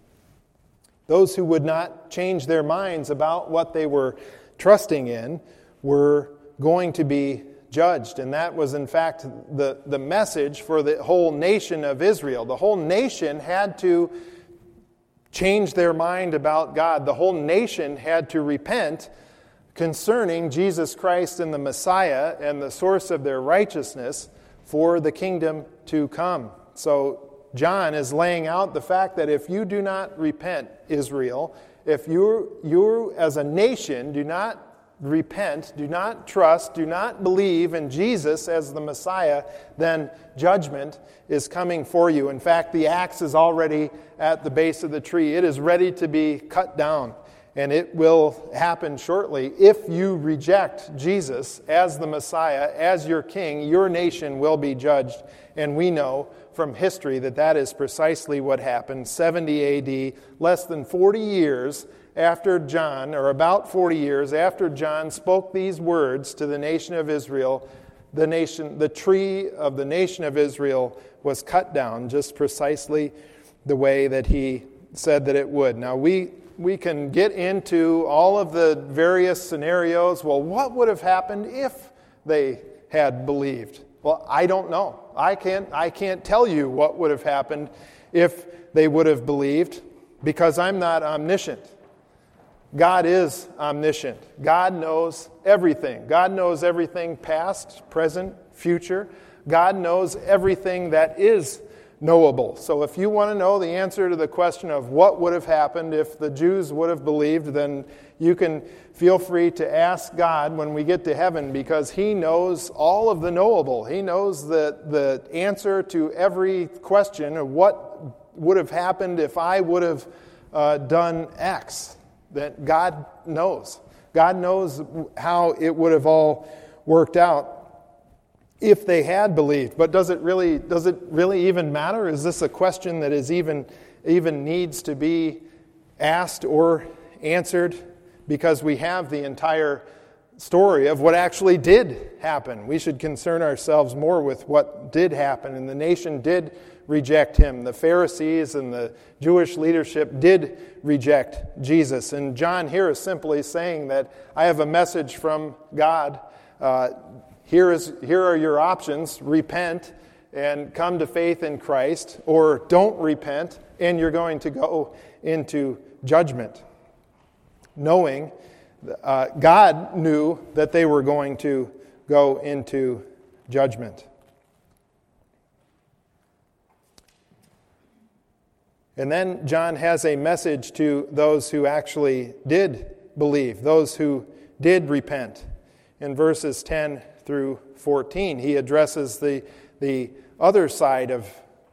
Those who would not change their minds about what they were trusting in were going to be judged. And that was, in fact, the, the message for the whole nation of Israel. The whole nation had to change their mind about God. The whole nation had to repent concerning Jesus Christ and the Messiah and the source of their righteousness for the kingdom to come. So John is laying out the fact that if you do not repent, Israel, if you, you as a nation do not repent, do not trust, do not believe in Jesus as the Messiah, then judgment is coming for you. In fact, the axe is already at the base of the tree. It is ready to be cut down, and it will happen shortly. If you reject Jesus as the Messiah, as your king, your nation will be judged. And we know from history that that is precisely what happened. seventy A D, less than forty years after John, or about forty years after John spoke these words to the nation of Israel, the nation, the tree of the nation of Israel was cut down just precisely the way that he said that it would. Now we we can get into all of the various scenarios. Well, what would have happened if they had believed? Well, I don't know. I can't I can't tell you what would have happened if they would have believed, because I'm not omniscient. God is omniscient. God knows everything. God knows everything past, present, future. God knows everything that is knowable. So if you want to know the answer to the question of what would have happened if the Jews would have believed, then you can feel free to ask God when we get to heaven, because He knows all of the knowable. He knows the, the answer to every question of what would have happened if I would have uh, done X. That God knows. God knows how it would have all worked out if they had believed. But does it really does it really even matter? Is this a question that is even even needs to be asked or answered? Because we have the entire story of what actually did happen. We should concern ourselves more with what did happen. And the nation did reject Him. The Pharisees and the Jewish leadership did reject Jesus. And John here is simply saying that I have a message from God. Uh, Here is here are your options: repent and come to faith in Christ, or don't repent and you're going to go into judgment. Knowing uh, God knew that they were going to go into judgment. And then John has a message to those who actually did believe, those who did repent. In verses ten through fourteen, he addresses the, the other side of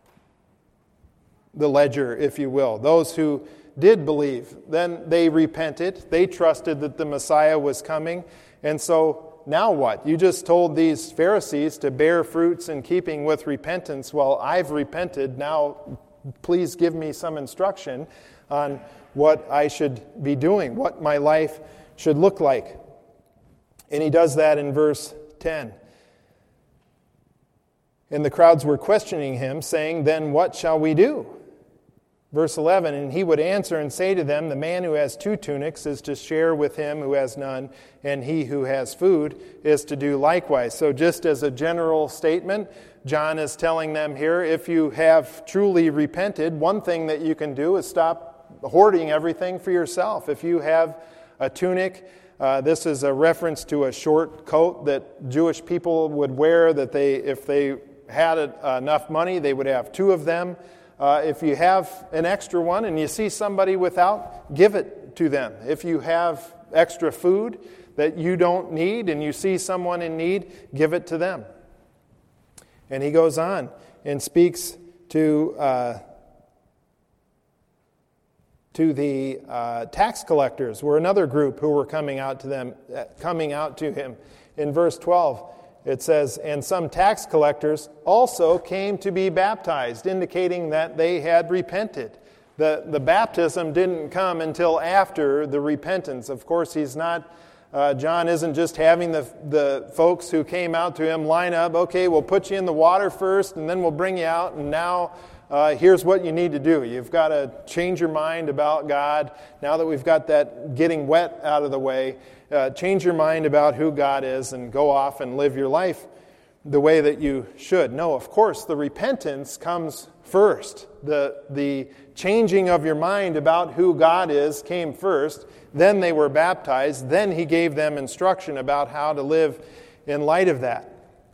the ledger, if you will. Those who did believe, then they repented. They trusted that the Messiah was coming. And so now what? You just told these Pharisees to bear fruits in keeping with repentance. Well, I've repented. Now please give me some instruction on what I should be doing, what my life should look like. And he does that in verse ten. And the crowds were questioning him, saying, "Then what shall we do?" Verse eleven, and he would answer and say to them, "The man who has two tunics is to share with him who has none, and he who has food is to do likewise." So just as a general statement, John is telling them here, if you have truly repented, one thing that you can do is stop hoarding everything for yourself. If you have a tunic, Uh, this is a reference to a short coat that Jewish people would wear, that they, if they had a, enough money, they would have two of them. Uh, if you have an extra one and you see somebody without, give it to them. If you have extra food that you don't need and you see someone in need, give it to them. And he goes on and speaks to uh, to the uh, tax collectors, were another group who were coming out to them, uh, coming out to him. In verse twelve, it says, "And some tax collectors also came to be baptized," indicating that they had repented. The, the baptism didn't come until after the repentance. Of course, he's not, uh, John isn't just having the, the folks who came out to him line up, okay, we'll put you in the water first, and then we'll bring you out, and now Uh, here's what you need to do. You've got to change your mind about God. Now that we've got that getting wet out of the way, uh, change your mind about who God is and go off and live your life the way that you should. No, of course, the repentance comes first. The, the changing of your mind about who God is came first. Then they were baptized. Then he gave them instruction about how to live in light of that.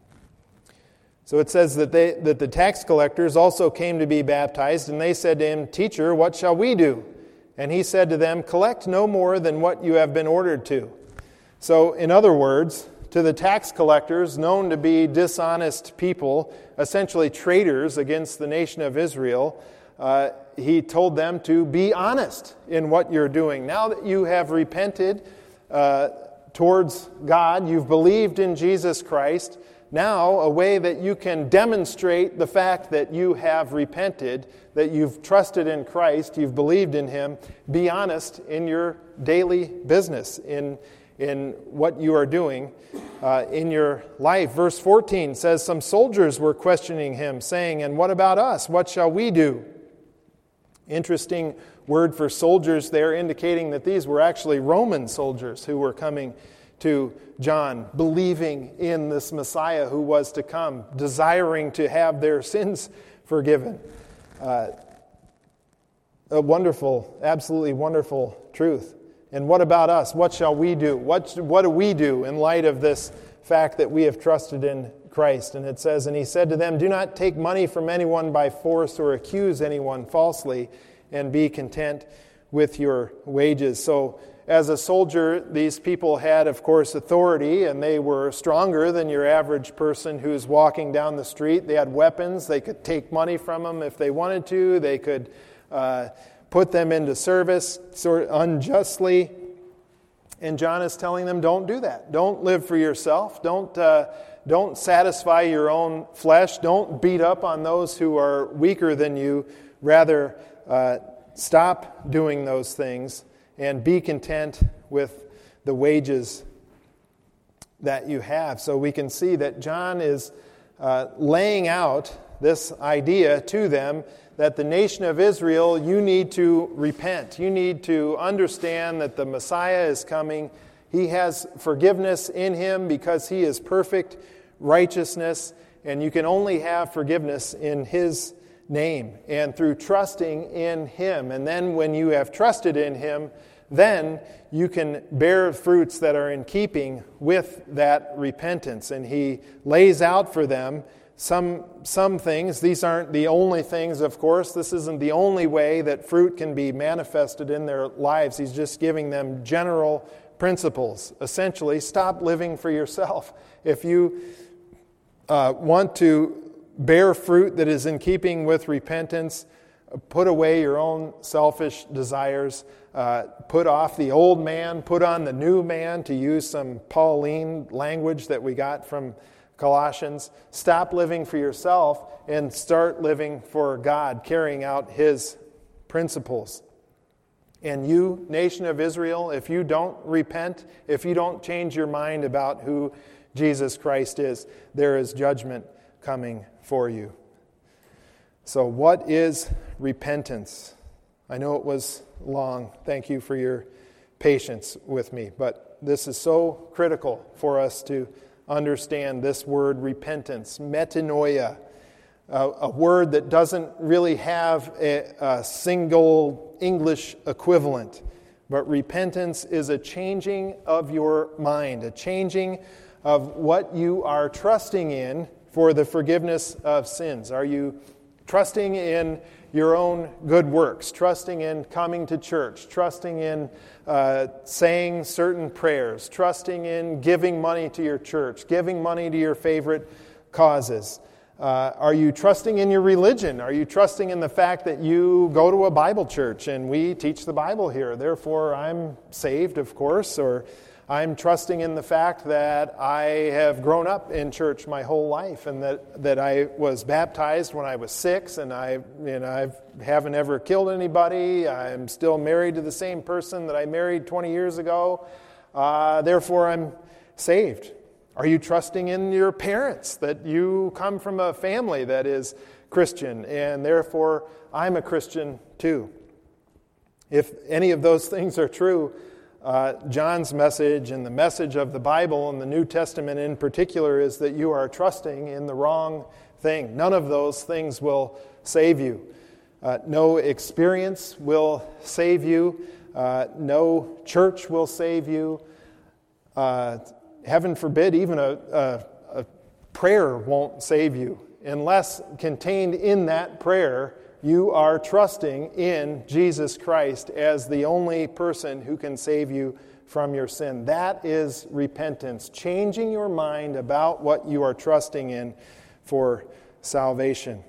So it says that they that the tax collectors also came to be baptized, and they said to him, "Teacher, what shall we do?" And he said to them, "Collect no more than what you have been ordered to." So, in other words, to the tax collectors, known to be dishonest people, essentially traitors against the nation of Israel, uh, he told them to be honest in what you're doing. Now that you have repented uh, towards God, you've believed in Jesus Christ, now, a way that you can demonstrate the fact that you have repented, that you've trusted in Christ, you've believed in Him, be honest in your daily business, in, in what you are doing uh, in your life. Verse fourteen says, "Some soldiers were questioning him, saying, 'And what about us? What shall we do?'" Interesting word for soldiers there, indicating that these were actually Roman soldiers who were coming to John, believing in this Messiah who was to come, desiring to have their sins forgiven. Uh, a wonderful, absolutely wonderful truth. And what about us? What shall we do? What, what do we do in light of this fact that we have trusted in Christ. And it says, "And he said to them, do not take money from anyone by force or accuse anyone falsely, and be content with your wages." So as a soldier, these people had, of course, authority, and they were stronger than your average person who's walking down the street. They had weapons. They could take money from them if they wanted to. They could uh, put them into service sort of unjustly. And John is telling them, don't do that. Don't live for yourself. Don't uh, don't satisfy your own flesh. Don't beat up on those who are weaker than you. Rather, uh, stop doing those things and be content with the wages that you have. So we can see that John is uh, laying out this idea to them that the nation of Israel, you need to repent. You need to understand that the Messiah is coming. He has forgiveness in him because he is perfect righteousness, and you can only have forgiveness in his name and through trusting in him. And then when you have trusted in him, then you can bear fruits that are in keeping with that repentance. And he lays out for them some some things. These aren't the only things, of course. This isn't the only way that fruit can be manifested in their lives. He's just giving them general principles. Essentially, stop living for yourself. If you uh, want to bear fruit that is in keeping with repentance, put away your own selfish desires, uh, put off the old man, put on the new man, to use some Pauline language that we got from Colossians. Stop living for yourself and start living for God, carrying out his principles. And you, nation of Israel, if you don't repent, if you don't change your mind about who Jesus Christ is, there is judgment coming for you. So what is repentance? I know it was long. Thank you for your patience with me. But this is so critical for us to understand this word repentance, metanoia, uh, a word that doesn't really have a, a single English equivalent. But repentance is a changing of your mind, a changing of what you are trusting in for the forgiveness of sins. Are you trusting in your own good works, trusting in coming to church, trusting in uh, saying certain prayers, trusting in giving money to your church, giving money to your favorite causes? Uh, are you trusting in your religion? Are you trusting in the fact that you go to a Bible church and we teach the Bible here, therefore I'm saved, of course? Or I'm trusting in the fact that I have grown up in church my whole life, and that, that I was baptized when I was six, and I you know I haven't ever killed anybody. I'm still married to the same person that I married twenty years ago. Uh, therefore, I'm saved. Are you trusting in your parents, that you come from a family that is Christian, and therefore I'm a Christian too? If any of those things are true, Uh, John's message and the message of the Bible and the New Testament in particular is that you are trusting in the wrong thing. None of those things will save you. Uh, no experience will save you. Uh, no church will save you. Uh, heaven forbid, even a, a, a prayer won't save you. Unless contained in that prayer, you are trusting in Jesus Christ as the only person who can save you from your sin. That is repentance, changing your mind about what you are trusting in for salvation.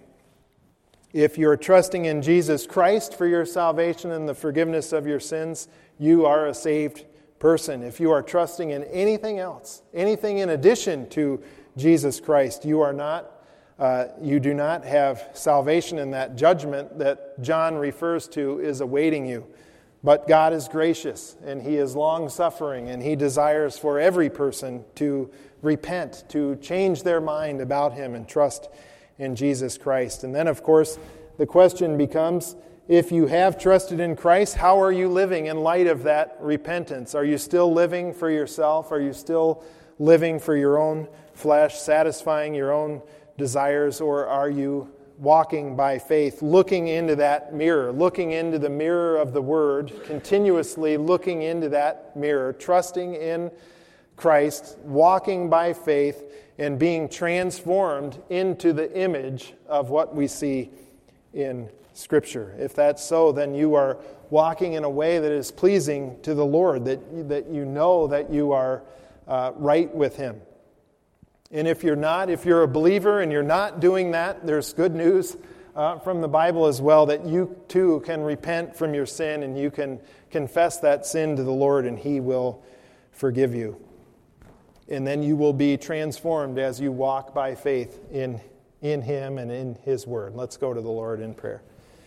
If you're trusting in Jesus Christ for your salvation and the forgiveness of your sins, you are a saved person. If you are trusting in anything else, anything in addition to Jesus Christ, you are not Uh, you do not have salvation, and that judgment that John refers to is awaiting you. But God is gracious, and he is long-suffering, and he desires for every person to repent, to change their mind about him and trust in Jesus Christ. And then, of course, the question becomes, if you have trusted in Christ, how are you living in light of that repentance? Are you still living for yourself? Are you still living for your own flesh, satisfying your own desires, or are you walking by faith, looking into that mirror, looking into the mirror of the Word, continuously looking into that mirror, trusting in Christ, walking by faith, and being transformed into the image of what we see in Scripture. If that's so, then you are walking in a way that is pleasing to the Lord, that, that you know that you are uh, right with Him. And if you're not, if you're a believer and you're not doing that, there's good news uh, from the Bible as well, that you too can repent from your sin and you can confess that sin to the Lord and He will forgive you. And then you will be transformed as you walk by faith in, in Him and in His Word. Let's go to the Lord in prayer.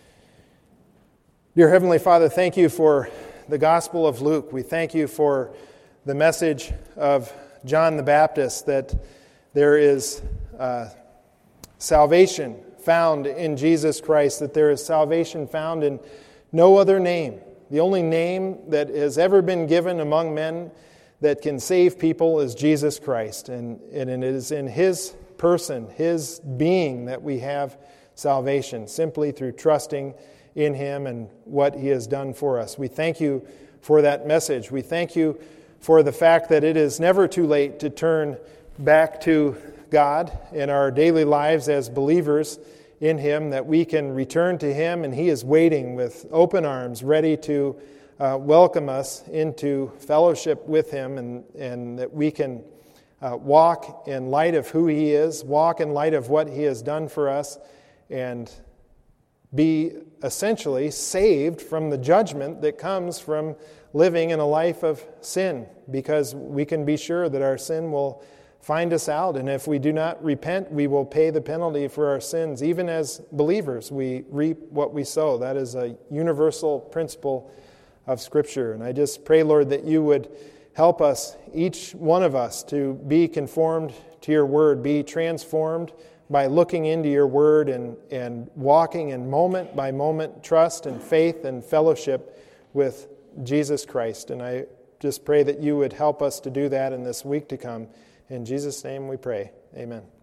Dear Heavenly Father, thank you for the Gospel of Luke. We thank you for the message of John the Baptist, that there is uh, salvation found in Jesus Christ, that there is salvation found in no other name. The only name that has ever been given among men that can save people is Jesus Christ. And, and it is in His person, His being, that we have salvation, simply through trusting in Him and what He has done for us. We thank you for that message. We thank you for the fact that it is never too late to turn back to God in our daily lives as believers in Him, that we can return to Him, and He is waiting with open arms, ready to uh, welcome us into fellowship with Him, and, and that we can uh, walk in light of who He is, walk in light of what He has done for us, and be essentially saved from the judgment that comes from living in a life of sin, because we can be sure that our sin will find us out, and if we do not repent, we will pay the penalty for our sins. Even as believers, we reap what we sow. That is a universal principle of Scripture. And I just pray, Lord, that you would help us, each one of us, to be conformed to your word, be transformed by looking into your word and, and walking in moment by moment trust and faith and fellowship with Jesus Christ. And I just pray that you would help us to do that in this week to come. In Jesus' name we pray. Amen.